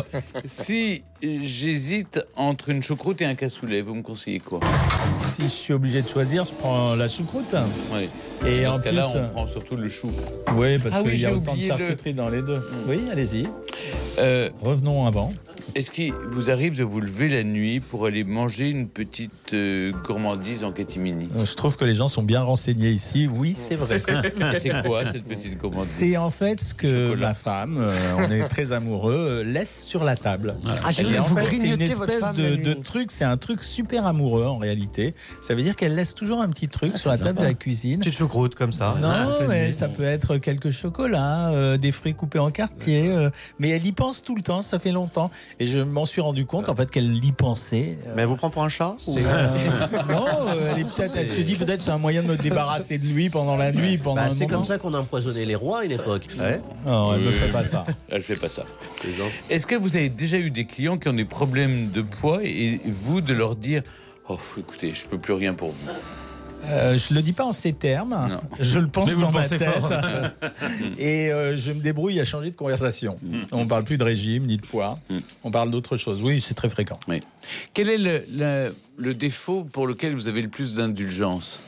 si j'hésite entre une choucroute et un cassoulet, vous me conseillez quoi? Si je suis obligé de choisir, je prends la choucroute. Oui. Et Dans en ce plus, cas-là, euh, on prend surtout le chou. oui, parce Ah oui, qu'il y a j'ai autant de oublié le- charcuterie dans les deux. Oui, allez-y. Euh, Revenons avant. Est-ce qu'il vous arrive de vous lever la nuit pour aller manger une petite euh, gourmandise en catimini? Euh, Je trouve que les gens sont bien renseignés ici. Oui, c'est vrai. C'est quoi cette petite gourmandise? C'est en fait ce que Chocolat. ma femme, euh, on est très amoureux, euh, laisse sur la table. Ah, j'ai Et vu, en vous fait, c'est une grignotez votre espèce femme la de, nuit. de truc, c'est un truc super amoureux en réalité. Ça veut dire qu'elle laisse toujours un petit truc sur la table de la cuisine. Petite choucroute comme ça. Non, mais ça peut être quelques chocolats, euh, des fruits coupés en quartier, euh, mais elle y pense tout le temps, ça fait longtemps. Et Et je m'en suis rendu compte en fait qu'elle y pensait. Mais elle vous prend pour un chat ou... euh, Non, euh, elle, est peut-être, elle se dit peut-être c'est un moyen de me débarrasser de lui pendant la nuit. Pendant Bah, un c'est moment. comme ça qu'on a empoisonné les rois à une époque. Ouais. Non, elle ne Euh, fait pas ça. Elle fait pas ça. Est-ce que vous avez déjà eu des clients qui ont des problèmes de poids et vous de leur dire oh écoutez je peux plus rien pour vous? Euh, je le dis pas en ces termes, Non. je le pense Mais vous dans le ma pensez tête fort. et euh, je me débrouille à changer de conversation. Mm. On parle plus de régime ni de poids, on parle d'autre chose. Oui, c'est très fréquent. Oui. Quel est le, le- le défaut pour lequel vous avez le plus d'indulgence?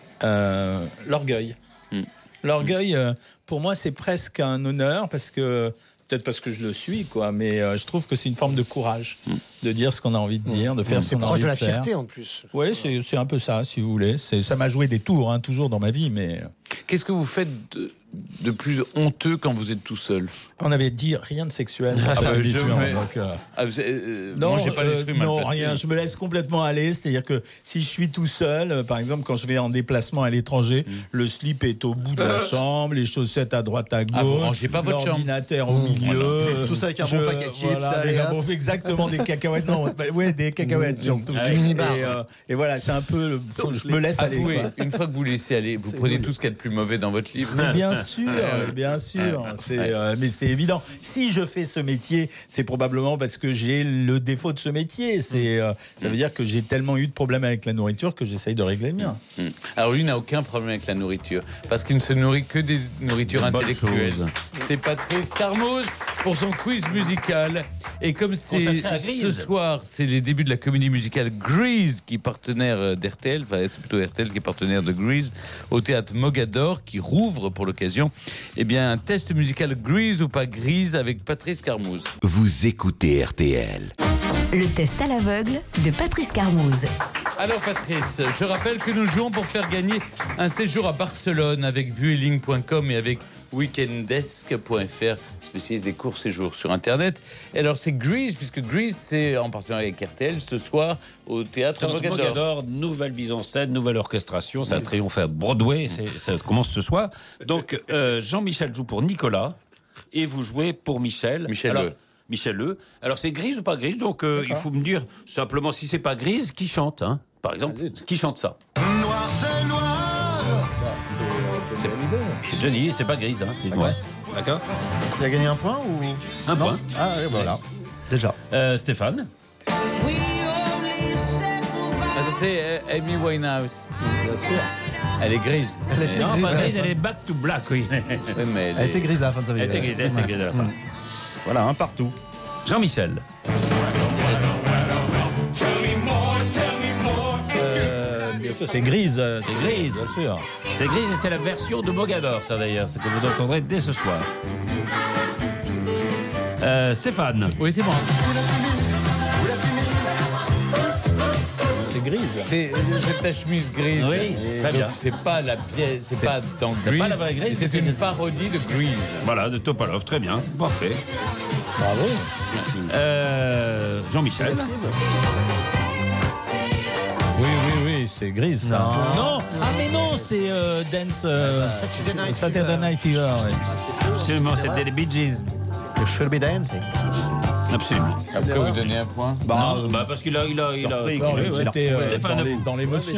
Euh, l'orgueil. Mm. L'orgueil, euh, pour moi, c'est presque un honneur parce que peut-être parce que je le suis, quoi. Mais euh, je trouve que c'est une forme de courage de dire ce qu'on a envie de dire, de faire ce C'est qu'on a proche envie de de la faire. fierté en plus. Oui, c'est c'est un peu ça, si vous voulez. C'est ça m'a joué des tours, hein, toujours dans ma vie, mais. Qu'est-ce que vous faites de, de plus honteux quand vous êtes tout seul? On avait dit rien de sexuel. Ah sur bah, l'émission, je- mais- donc, euh, Ah, vous- euh, Non, moi j'ai pas euh, l'esprit mal non, placé. rien. Je me laisse complètement aller. C'est-à-dire que si je suis tout seul, euh, par exemple, quand je vais en déplacement à l'étranger, Mm. le slip est au bout de la chambre, les chaussettes à droite à Ah, vous gauche, rangez pas votre chambre. l'ordinateur au milieu. Voilà. Tout ça avec un bon paquet de chips, voilà, allez, avec un hop. bon- exactement des cacahuètes. Non, bah, ouais, des cacahuètes surtout. Ah et, oui. euh, et voilà, c'est un peu. le- je me laisse aller. Avouez, quoi. une fois que vous laissez aller, vous C'est prenez cool. tout ce qu'il y a de plus mauvais dans votre livre. Mais bien sûr, Ouais. bien sûr. Ouais. C'est, Ouais. euh, mais c'est évident. Si je fais ce métier, c'est probablement parce que j'ai le défaut de ce métier. C'est, euh, ça veut dire que j'ai tellement eu de problèmes avec la nourriture que j'essaye de régler le mien. Mm. Alors lui n'a aucun problème avec la nourriture parce qu'il ne se nourrit que des nourritures Bonne intellectuelles. chose. C'est Patrice Carmoz pour son quiz musical. Et comme c'est Consacré à ce Grease. soir, c'est les débuts de la comédie musicale Grease qui est partenaire d'R T L, enfin c'est plutôt R T L qui est partenaire de Grease, au théâtre Mogador qui rouvre pour l'occasion. Eh bien un test musical Grease ou pas Grease avec Patrice Carmoz. Vous écoutez R T L. Le test à l'aveugle de Patrice Carmoz. Alors Patrice, je rappelle que nous jouons pour faire gagner un séjour à Barcelone avec vueling point com et avec weekendesk point f r, spécialiste des courts séjours sur Internet. Et alors c'est Grease, puisque Grease c'est en partenariat avec R T L ce soir au théâtre Théâtre Mogador. Mogador, nouvelle mise en scène, nouvelle orchestration, ça a triomphé à Broadway, c'est- ça commence ce soir. Donc euh, Jean-Michel joue pour Nicolas et vous jouez pour Michel. Michel Alors, Le. Michel Le. Alors c'est Grise ou pas Grise, donc euh, il faut me dire simplement si c'est pas Grise, qui chante, hein, par exemple, qui chante ça. Noir, c'est noir. C'est c'est Johnny, c'est pas Grise, hein, c'est noir. D'accord. Il a gagné un point ou Un Non, point. c'est- Ah oui, voilà. Déjà. Euh, Stéphane. Ah, ça c'est euh, Amy Winehouse. Bien sûr. Elle est grise. Elle était Non, grise pas à la Grise, fin. elle est back to black, oui. Oui, mais elle, Elle est- était grise à la fin de sa vie. Elle était grise, elle était grise à la fin. Voilà, un partout. Jean-Michel. Euh, bien sûr, c'est Grise. euh, C'est Grise. Bien sûr. C'est Grise et c'est la version de Mogador, ça d'ailleurs, ce que vous entendrez dès ce soir. Euh, Stéphane. Oui, c'est moi. C'est Grise. C'est c'est ta chemise grise. Oui, Et très donc, bien. C'est pas la pièce, c'est C'est- pas dans c'est Grease. pas la vraie Grease, mais C'est mais une c'est- parodie de Grease. Voilà, de Topalov, très bien, parfait. Bravo. Euh, Jean-Michel. Oui, oui, oui, c'est Grise. Ça. Non. Ah, mais non, c'est euh, Dance. euh, Saturday Night Saturday Night Fever. ouais. Absolument, c'était les Bee Gees. You should be dancing. Absolument. Après, vous donnez un point. Bah, Non, bah parce qu'il a, il a, il a. surpris, Non, Oui, oui, j'étais euh, Stéphane, dans les- vous. dans l'émotion.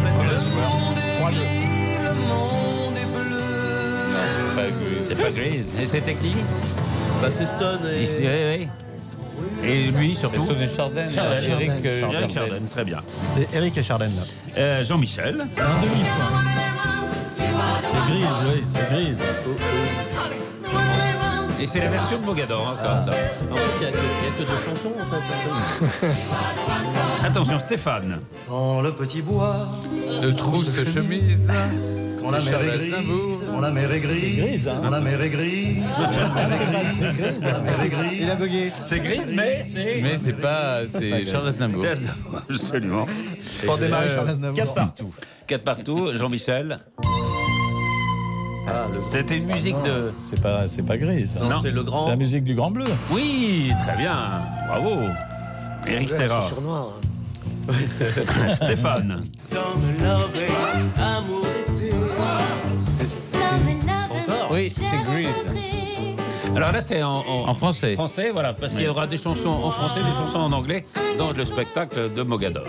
C'est pas Grease. C'est pas Grease. Et c'était qui Bah, c'est Stone et... Ici, oui, oui. Et lui surtout. Stone et Chardin. Chardin. Eric euh, Eric Chardin. Chardin, très bien. C'était Eric et Chardin. là. Euh, Jean-Michel. C'est un demi-point. C'est Grise, oui, c'est Grise. Et c'est la version de Mogador encore, ça. En fait, il n'y a, que- il y a que deux chansons, en fait. Attention, Stéphane. Dans le petit bois, Le trousse chemise. quand la C'est mer Charles est grise, Aznavour. quand la mer est grise, Grise, hein. quand la mer est grise, quand la mer est grise, quand la mer est grise. Il a bugué. C'est Grise, mais c'est. Mais c'est pas, c'est Charles Aznavour. C'est Aznavour, absolument. Pour démarrer Charles Aznavour. Quatre partout. Quatre partout, Jean-Michel. C'était une musique de. C'est pas, c'est pas Grise. Non, c'est le grand. C'est la musique du Grand Bleu. Oui, très bien. Bravo. Eric Ouais, Serra. c'est sur noir. hein. Stéphane. Oui, c'est Grease. Alors là, c'est en, en, En français. Français, voilà, parce qu'il y aura des chansons en français, des chansons en anglais dans le spectacle de Mogador.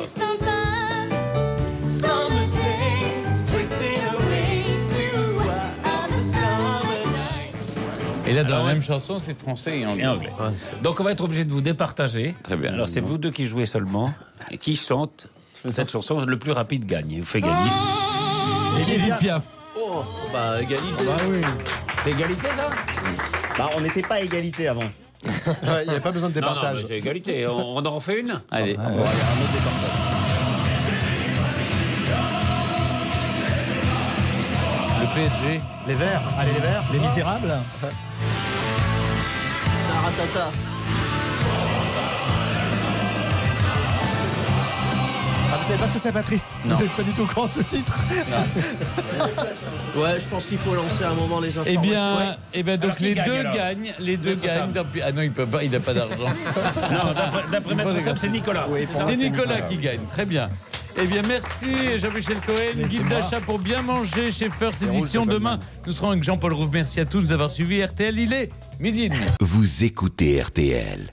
Et là, dans la même chanson, c'est français et anglais. Et anglais. Donc on va être obligé de vous départager. Très bien. Alors c'est vous deux qui jouez seulement et qui chantent cette chanson. Le plus rapide gagne. Il vous fait gagner. Edith Piaf. Oh, bah égalité. Bah oui. C'est égalité ça? Bah, on n'était pas à égalité avant. Il n'y avait pas besoin de Non, non, départage. mais c'est égalité. On, on en refait une? Allez. Bon, allez, un autre départage. Le P S G. Les Verts. Allez, les Verts. Les Misérables. Taratata. Ah, vous savez pas ce que c'est, Patrice? Non. Vous n'êtes pas du tout au courant de ce titre? Ouais, je pense qu'il faut lancer un moment les Eh informations. bien, Ouais. eh bien donc Alors, qui les gagne, deux alors gagnent. Les deux Maître gagnent. Sam. Tant pis. Ah non, il peut pas. Il n'a pas d'argent. Non, d'après- d'après Maître Sam, c'est Nicolas. Oui, pour C'est moi, Nicolas qui gagne. Très bien. Eh bien, merci Jean-Michel Cohen, guide d'achat pour bien manger chez First Edition. Demain, nous serons avec Jean-Paul Rouve. Merci à tous de nous avoir suivis. R T L, il est midi et demi. Vous écoutez R T L.